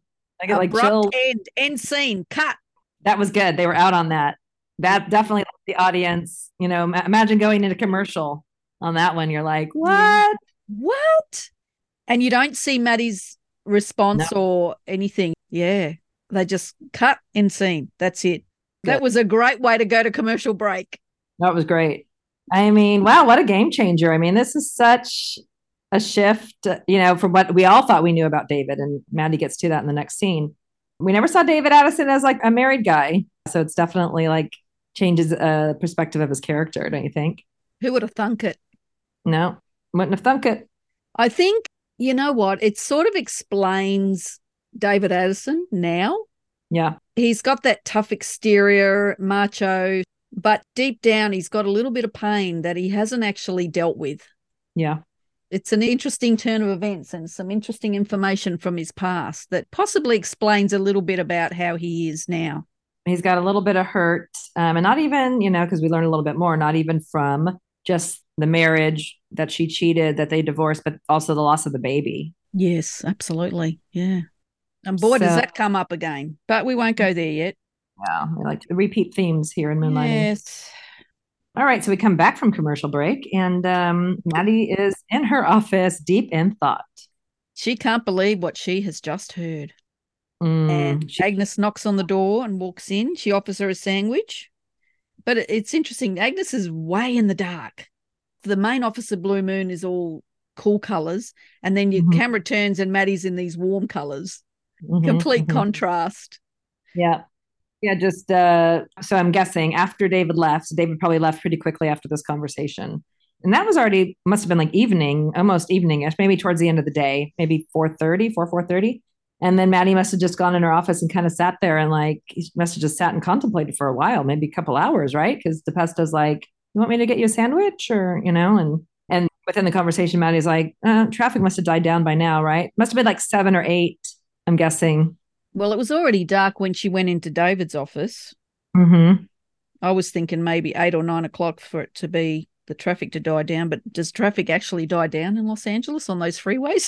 Speaker 4: I get like chill.
Speaker 3: End, end scene, cut.
Speaker 4: That was good. They were out on that. That definitely the audience, you know, imagine going into commercial on that one. You're like, what?
Speaker 3: What? And you don't see Maddie's response no. or anything. Yeah. They just cut end scene. That's it. Good. That was a great way to go to commercial break.
Speaker 4: That was great. I mean, wow, what a game changer. I mean, this is such a shift, you know, from what we all thought we knew about David, and Maddie gets to that in the next scene. We never saw David Addison as like a married guy. So it's definitely like changes a uh, perspective of his character, don't you think?
Speaker 3: Who would have thunk it?
Speaker 4: No, wouldn't have thunk it.
Speaker 3: I think, you know what, it sort of explains David Addison now.
Speaker 4: Yeah.
Speaker 3: He's got that tough exterior, macho, but deep down he's got a little bit of pain that he hasn't actually dealt with.
Speaker 4: Yeah.
Speaker 3: It's an interesting turn of events and some interesting information from his past that possibly explains a little bit about how he is now.
Speaker 4: He's got a little bit of hurt, um, and not even, you know, because we learn a little bit more, not even from just the marriage that she cheated, that they divorced, but also the loss of the baby.
Speaker 3: Yes, absolutely. Yeah. And boy, so, does that come up again. But we won't go there yet.
Speaker 4: Yeah, we like to repeat themes here in Moonlighting.
Speaker 3: Yes.
Speaker 4: All right, so we come back from commercial break, and um, Maddie is in her office, deep in thought.
Speaker 3: She can't believe what she has just heard.
Speaker 4: Mm,
Speaker 3: and
Speaker 4: she-
Speaker 3: Agnes knocks on the door and walks in. She offers her a sandwich. But it's interesting. Agnes is way in the dark. The main office of Blue Moon is all cool colours, and then your mm-hmm. camera turns and Maddie's in these warm colours. Mm-hmm, Complete mm-hmm. contrast.
Speaker 4: Yeah. Yeah, just uh, so I'm guessing after David left, so David probably left pretty quickly after this conversation. And that was already, must have been like evening, almost evening-ish, maybe towards the end of the day, maybe four thirty, four, four thirty. And then Maddie must have just gone in her office and kind of sat there and like, he must have just sat and contemplated for a while, maybe a couple hours, right? Because DePesta's like, you want me to get you a sandwich? Or, you know, and and within the conversation, Maddie's like, uh, traffic must have died down by now, right? Must have been like seven or eight, I'm guessing.
Speaker 3: Well, it was already dark when she went into David's office.
Speaker 4: Mm-hmm.
Speaker 3: I was thinking maybe eight or nine o'clock for it to be the traffic to die down. But does traffic actually die down in Los Angeles on those freeways?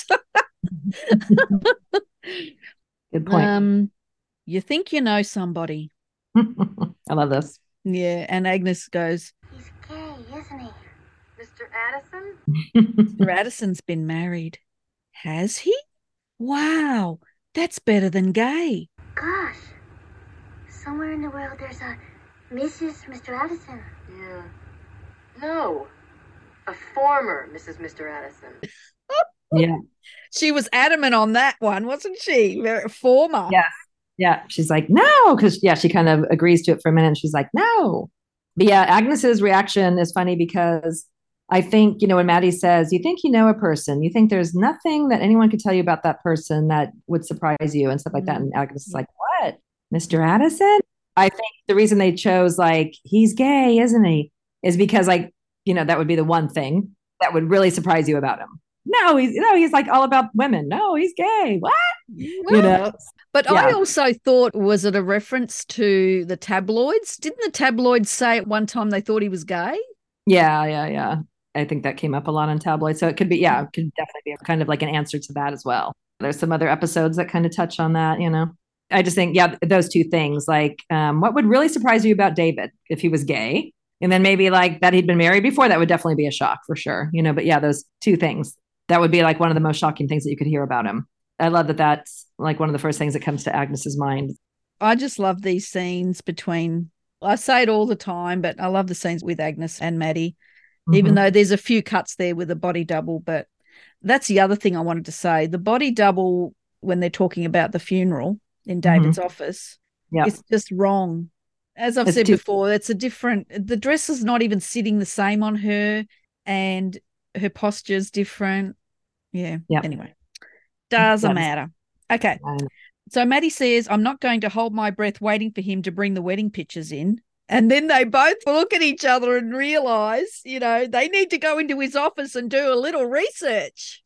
Speaker 4: Good point.
Speaker 3: Um, you think you know somebody.
Speaker 4: I love this.
Speaker 3: Yeah, and Agnes goes,
Speaker 1: he's gay, isn't he? Mister Addison?
Speaker 3: Mister Addison's been married. Has he? Wow. That's better than gay.
Speaker 1: Gosh. Somewhere in the world there's a Missus Mister Addison.
Speaker 7: Yeah. No. A former Missus Mister Addison.
Speaker 4: Yeah.
Speaker 3: She was adamant on that one, wasn't she? Former.
Speaker 4: Yeah. Yeah. She's like, no. Because, yeah, she kind of agrees to it for a minute. And she's like, no. But yeah, Agnes's reaction is funny because I think, you know, when Maddie says, you think you know a person, you think there's nothing that anyone could tell you about that person that would surprise you and stuff like that. And Agnes is like, what? Mister Addison? I think the reason they chose like, he's gay, isn't he? Is because like, you know, that would be the one thing that would really surprise you about him. No, he's no, he's like all about women. No, he's gay. What? You know?
Speaker 3: But
Speaker 4: Yeah.
Speaker 3: I also thought, was it a reference to the tabloids? Didn't the tabloids say at one time they thought he was gay?
Speaker 4: Yeah, yeah, yeah. I think that came up a lot on tabloids. So it could be, yeah, it could definitely be kind of like an answer to that as well. There's some other episodes that kind of touch on that, you know. I just think, yeah, those two things. Like, um, what would really surprise you about David if he was gay? And then maybe like that he'd been married before, that would definitely be a shock for sure, you know. But yeah, those two things, that would be like one of the most shocking things that you could hear about him. I love that that's like one of the first things that comes to Agnes's mind.
Speaker 3: I just love these scenes between, I say it all the time, but I love the scenes with Agnes and Maddie, mm-hmm. even though there's a few cuts there with a body double. But that's the other thing I wanted to say. The body double, when they're talking about the funeral in David's mm-hmm. office, yep. it's just wrong. As I've it's said too- before, it's a different, the dress is not even sitting the same on her, and her posture's different. Yeah. Yep. Anyway, doesn't That's- matter. Okay. So Maddie says, I'm not going to hold my breath waiting for him to bring the wedding pictures in. And then they both look at each other and realize, you know, they need to go into his office and do a little research.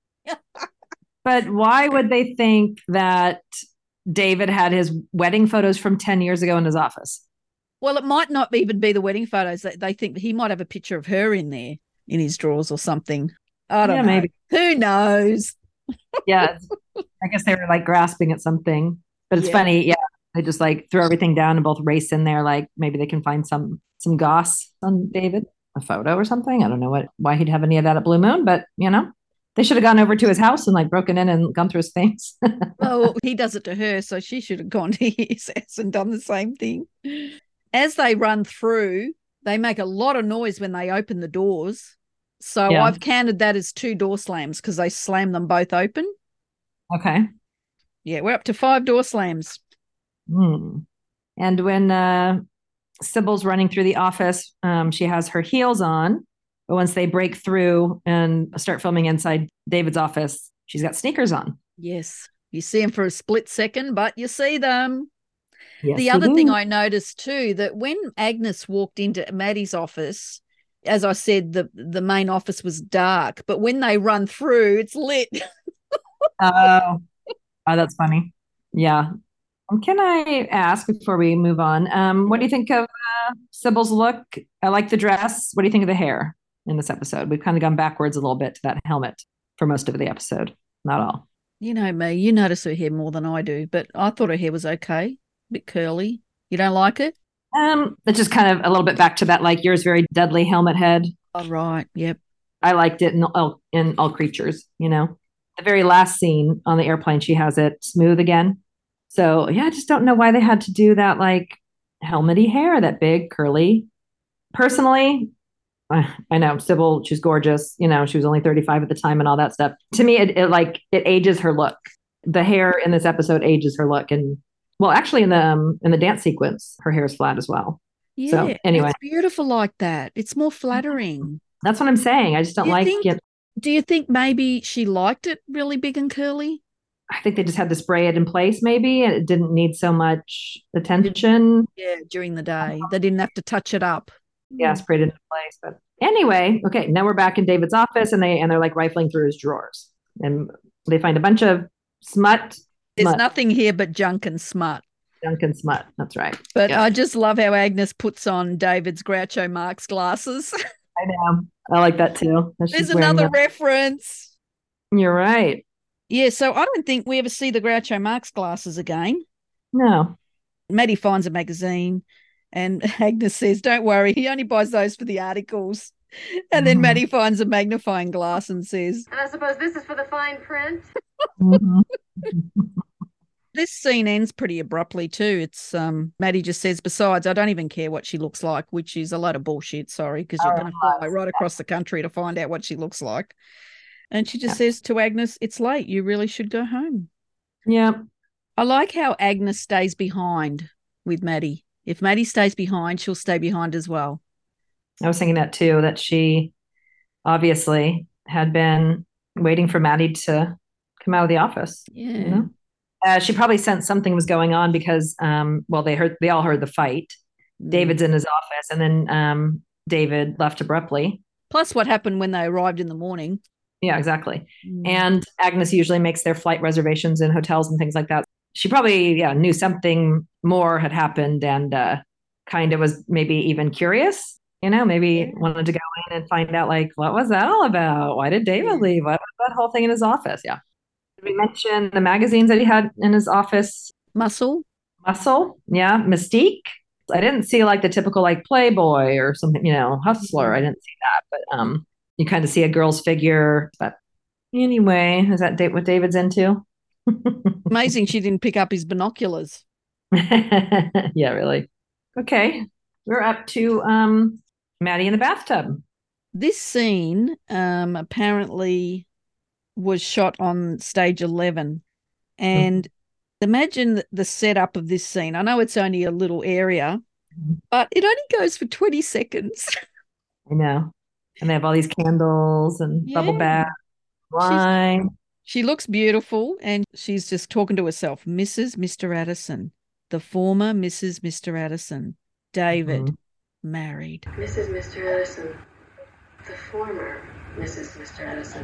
Speaker 4: But why would they think that David had his wedding photos from ten years ago in his office?
Speaker 3: Well, it might not even be the wedding photos. They think he might have a picture of her in there in his drawers or something. I don't yeah, know. Maybe. Who knows?
Speaker 4: Yeah. I guess they were like grasping at something, but it's yeah. funny. Yeah. They just like throw everything down and both race in there. Like maybe they can find some, some goss on David, a photo or something. I don't know what, why he'd have any of that at Blue Moon, but you know, they should have gone over to his house and like broken in and gone through his things.
Speaker 3: Well, he does it to her. So she should have gone to his house and done the same thing. As they run through, they make a lot of noise when they open the doors. So yeah. I've counted that as two door slams because they slam them both open.
Speaker 4: Okay.
Speaker 3: Yeah, we're up to five door slams.
Speaker 4: Hmm. And when uh, Sybil's running through the office, um, she has her heels on. But once they break through and start filming inside David's office, she's got sneakers on.
Speaker 3: Yes. You see them for a split second, but you see them.
Speaker 4: Yes,
Speaker 3: the other do. thing I noticed too, that when Agnes walked into Maddie's office, as I said, the, the main office was dark, but when they run through, it's lit.
Speaker 4: Oh, oh, that's funny. Yeah. Um, can I ask before we move on, um, what do you think of uh, Sybil's look? I like the dress. What do you think of the hair in this episode? We've kind of gone backwards a little bit to that helmet for most of the episode. Not all.
Speaker 3: You know me, you notice her hair more than I do, but I thought her hair was okay. A bit curly. You don't like it?
Speaker 4: Um, it's just kind of a little bit back to that, like yours very deadly helmet head.
Speaker 3: Oh, right. Yep.
Speaker 4: I liked it in all, in all creatures, you know. The very last scene on the airplane, she has it smooth again. So, yeah, I just don't know why they had to do that, like, helmety hair, that big, curly. Personally, I know, Sybil, she's gorgeous. You know, she was only thirty-five at the time and all that stuff. To me, it, it like, it ages her look. The hair in this episode ages her look. And, well, actually, in the um, in the dance sequence, her hair is flat as well.
Speaker 3: Yeah,
Speaker 4: so, anyway.
Speaker 3: It's beautiful like that. It's more flattering.
Speaker 4: That's what I'm saying. I just don't do like
Speaker 3: think,
Speaker 4: it.
Speaker 3: Do you think maybe she liked it really big and curly?
Speaker 4: I think they just had to spray it in place, maybe, and it didn't need so much attention.
Speaker 3: Yeah, during the day. They didn't have to touch it up.
Speaker 4: Yeah, sprayed it in place. But anyway, okay, now we're back in David's office, and, they, and they're like rifling through his drawers. And they find a bunch of smut.
Speaker 3: There's
Speaker 4: smut.
Speaker 3: nothing here but junk and smut.
Speaker 4: Junk and smut, that's right.
Speaker 3: But
Speaker 4: yeah.
Speaker 3: I just love how Agnes puts on David's Groucho Marx glasses.
Speaker 4: I know. I like that too.
Speaker 3: There's another that. reference.
Speaker 4: You're right.
Speaker 3: Yeah, so I don't think we ever see the Groucho Marx glasses again.
Speaker 4: No.
Speaker 3: Maddie finds a magazine and Agnes says, don't worry, he only buys those for the articles. And then mm-hmm. Maddie finds a magnifying glass and says,
Speaker 1: and I suppose this is for the fine print.
Speaker 4: Mm-hmm.
Speaker 3: This scene ends pretty abruptly too. It's um Maddie just says, besides, I don't even care what she looks like, which is a load of bullshit, sorry, because you're oh, going to fly right across the country to find out what she looks like. And she just yeah. says to Agnes, it's late. You really should go home.
Speaker 4: Yeah.
Speaker 3: I like how Agnes stays behind with Maddie. If Maddie stays behind, she'll stay behind as well.
Speaker 4: I was thinking that too, that she obviously had been waiting for Maddie to come out of the office.
Speaker 3: Yeah.
Speaker 4: You know? Uh, she probably sensed something was going on because, um, well, they heard, they all heard the fight.
Speaker 3: Mm.
Speaker 4: David's in his office, and then um, David left abruptly.
Speaker 3: Plus, what happened when they arrived in the morning?
Speaker 4: Yeah, exactly.
Speaker 3: Mm.
Speaker 4: And Agnes usually makes their flight reservations in hotels and things like that. She probably, yeah, knew something more had happened and uh, kind of was maybe even curious, you know, maybe
Speaker 3: Yeah.
Speaker 4: wanted to go in and find out, like, what was that all about? Why did David
Speaker 3: Yeah.
Speaker 4: leave? What was that whole thing in his office? Yeah. Did we mention the magazines that he had in his office?
Speaker 3: Muscle.
Speaker 4: Muscle. Yeah. Mystique. I didn't see like the typical like Playboy or something, you know, Hustler. I didn't see that, but um, you kind of see a girl's figure. But anyway, is that date what David's into?
Speaker 3: Amazing she didn't pick up his binoculars.
Speaker 4: Yeah, really. Okay. We're up to um Maddie in the bathtub.
Speaker 3: This scene um apparently was shot on stage eleven. And mm-hmm. imagine the setup of this scene. I know it's only a little area, but it only goes for twenty seconds.
Speaker 4: I know. And they have all these candles and yeah. bubble bath, wine.
Speaker 3: She's, she looks beautiful, and she's just talking to herself. Missus Mister Addison, the former Missus Mister Addison, David, mm-hmm. married.
Speaker 7: Missus Mister Addison, the former Missus Mister Addison.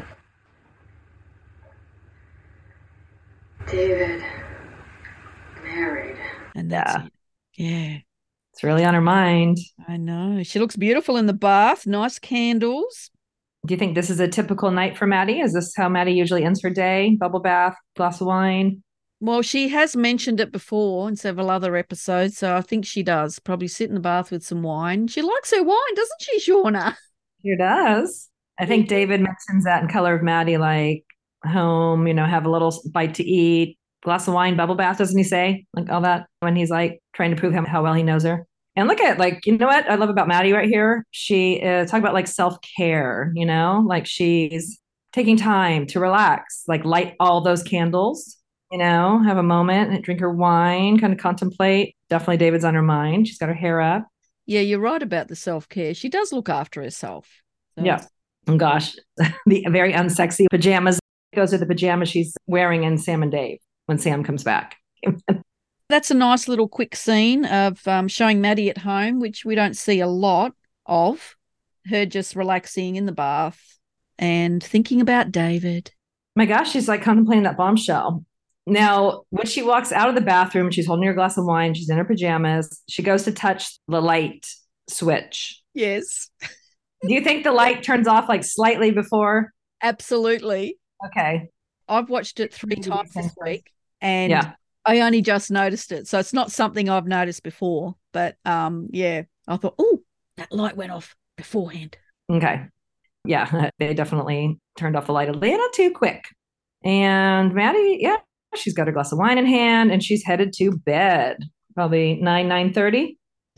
Speaker 7: David, married.
Speaker 3: And that's
Speaker 4: yeah.
Speaker 3: it. Yeah.
Speaker 4: It's really on her mind.
Speaker 3: I know. She looks beautiful in the bath. Nice candles.
Speaker 4: Do you think this is a typical night for Maddie? Is this how Maddie usually ends her day? Bubble bath, glass of wine?
Speaker 3: Well, she has mentioned it before in several other episodes, so I think she does. Probably sit in the bath with some wine. She likes her wine, doesn't she, Shauna?
Speaker 4: She does. I think David mentions that in Color of Maddie, like home, you know, have a little bite to eat, glass of wine, bubble bath, doesn't he say? Like all that when he's like trying to prove him how well he knows her. And look at, like, you know what I love about Maddie right here? She is talking about like self-care, you know, like she's taking time to relax, like light all those candles, you know, have a moment and drink her wine, kind of contemplate. Definitely David's on her mind. She's got her hair up.
Speaker 3: Yeah, you're right about the self-care. She does look after herself.
Speaker 4: So. Yeah. Oh gosh, the very unsexy pajamas. Those are the pajamas she's wearing in Sam and Dave when Sam comes back.
Speaker 3: That's a nice little quick scene of um, showing Maddie at home, which we don't see a lot of. Her just relaxing in the bath and thinking about David.
Speaker 4: My gosh, she's like contemplating that bombshell. Now, when she walks out of the bathroom, she's holding her glass of wine. She's in her pajamas. She goes to touch the light switch.
Speaker 3: Yes.
Speaker 4: Do you think the light turns off like slightly before?
Speaker 3: Absolutely.
Speaker 4: Okay.
Speaker 3: I've watched it three times this week, and
Speaker 4: yeah.
Speaker 3: I only just noticed it. So it's not something I've noticed before, but um, yeah, I thought, oh, that light went off beforehand.
Speaker 4: Okay. Yeah, they definitely turned off the light a little too quick. And Maddie, yeah, she's got her glass of wine in hand and she's headed to bed. Probably nine, nine thirty.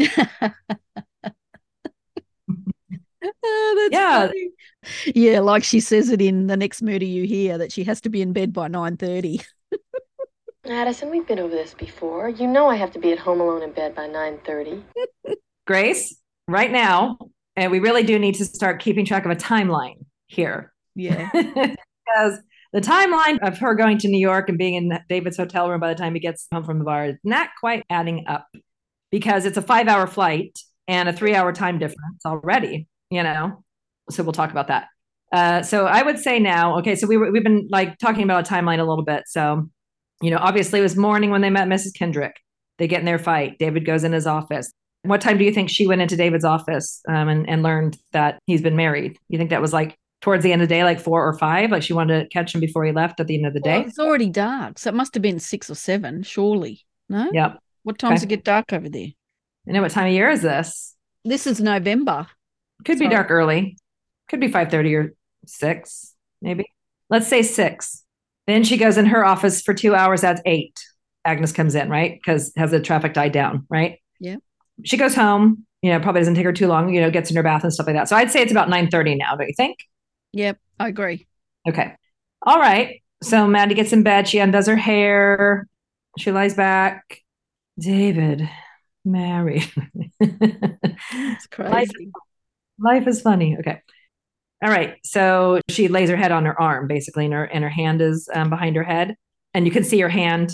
Speaker 3: Oh, that's
Speaker 4: yeah.
Speaker 3: funny. Yeah, like she says it in The Next Murder You Hear, that she has to be in bed by nine thirty.
Speaker 7: Addison, we've been over this before. You know I have to be at home alone in bed by nine thirty.
Speaker 4: Grace, right now, and we really do need to start keeping track of a timeline here.
Speaker 3: Yeah.
Speaker 4: Because the timeline of her going to New York and being in David's hotel room by the time he gets home from the bar is not quite adding up, because it's a five-hour flight and a three-hour time difference already, you know? So we'll talk about that. Uh, so I would say now, okay, so we were, we've been like talking about a timeline a little bit. So, you know, obviously it was morning when they met Missus Kendrick. They get in their fight. David goes in his office. What time do you think she went into David's office um, and, and learned that he's been married? You think that was like towards the end of the day, like four or five? Like she wanted to catch him before he left at the end of the day?
Speaker 3: Well, it's already dark, so it must have been six or seven, surely. No?
Speaker 4: Yep.
Speaker 3: What time does
Speaker 4: Okay.
Speaker 3: it get dark over there?
Speaker 4: I know. What time of year is this?
Speaker 3: This is November.
Speaker 4: Could be
Speaker 3: So-
Speaker 4: dark early. Could be five thirty or six, maybe. Let's say six. Then she goes in her office for two hours. That's eight. Agnes comes in, right? Because has the traffic died down, right?
Speaker 3: Yeah.
Speaker 4: She goes home. You know, probably doesn't take her too long. You know, gets in her bath and stuff like that. So I'd say it's about nine thirty now. Don't you think?
Speaker 3: Yep, I agree.
Speaker 4: Okay. All right. So Maddie gets in bed. She undoes her hair. She lies back. David, married.
Speaker 3: It's crazy.
Speaker 4: Life, life is funny. Okay. All right. So she lays her head on her arm, basically, and her and her hand is um, behind her head, and you can see her hand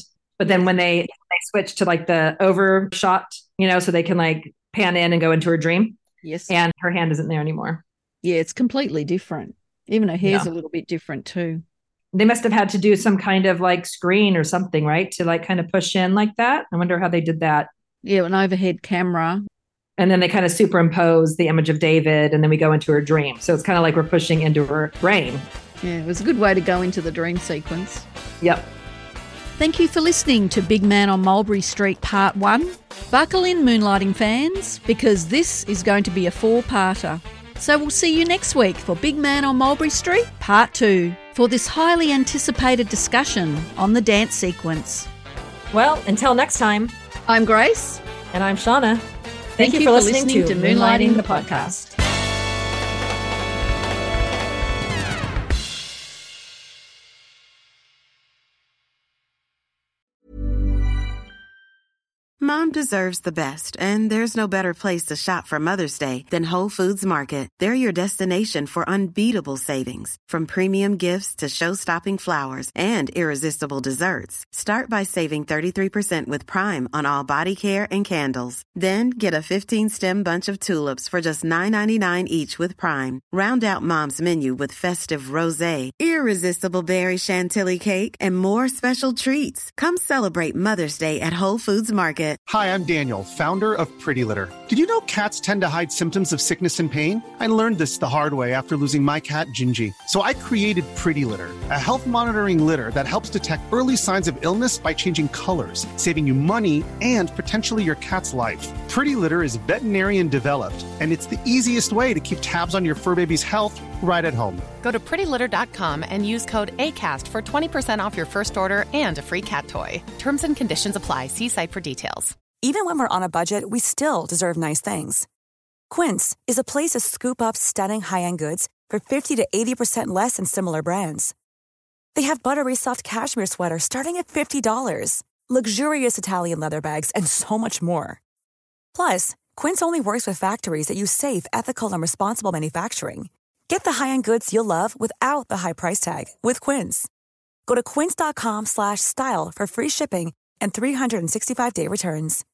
Speaker 4: But then when they, they switch to like the overshot, you know, so they can like pan in and go into her dream.
Speaker 3: Yes.
Speaker 4: And her hand isn't there anymore.
Speaker 3: Yeah, it's completely different. Even her hair's
Speaker 4: Yeah.
Speaker 3: a little bit different too.
Speaker 4: They must have had to do some kind of like screen or something, right? To like kind of push in like that. I wonder how they did that.
Speaker 3: Yeah, an overhead camera.
Speaker 4: And then they kind of superimpose the image of David, and then we go into her dream. So it's kind of like we're pushing into her brain.
Speaker 3: Yeah, it was a good way to go into the dream sequence.
Speaker 4: Yep.
Speaker 3: Thank you for listening to Big Man on Mulberry Street Part one. Buckle in, Moonlighting fans, because this is going to be a four-parter. So we'll see you next week for Big Man on Mulberry Street Part two for this highly anticipated discussion on the dance sequence.
Speaker 4: Well, until next time.
Speaker 3: I'm Grace.
Speaker 4: And I'm Shauna. Thank, Thank you, you for, for listening, listening to Moonlighting, Moonlighting the podcast.
Speaker 8: Mom deserves the best, and there's no better place to shop for Mother's Day than Whole Foods Market. They're your destination for unbeatable savings, from premium gifts to show-stopping flowers and irresistible desserts. Start by saving thirty-three percent with Prime on all body care and candles. Then get a fifteen-stem bunch of tulips for just nine ninety-nine each with Prime. Round out Mom's menu with festive rosé, irresistible berry chantilly cake, and more special treats. Come celebrate Mother's Day at Whole Foods Market.
Speaker 9: Hi, I'm Daniel, founder of Pretty Litter. Did you know cats tend to hide symptoms of sickness and pain? I learned this the hard way after losing my cat, Gingy. So I created Pretty Litter, a health monitoring litter that helps detect early signs of illness by changing colors, saving you money and potentially your cat's life. Pretty Litter is veterinarian developed, and it's the easiest way to keep tabs on your fur baby's health right at home.
Speaker 10: Go to pretty litter dot com and use code ACAST for twenty percent off your first order and a free cat toy. Terms and conditions apply. See site for details.
Speaker 11: Even when we're on a budget, we still deserve nice things. Quince is a place to scoop up stunning high-end goods for fifty to eighty percent less than similar brands. They have buttery soft cashmere sweaters starting at fifty dollars, luxurious Italian leather bags, and so much more. Plus, Quince only works with factories that use safe, ethical, and responsible manufacturing. Get the high-end goods you'll love without the high price tag with Quince. Go to quince dot com slash style for free shipping and three sixty-five day returns.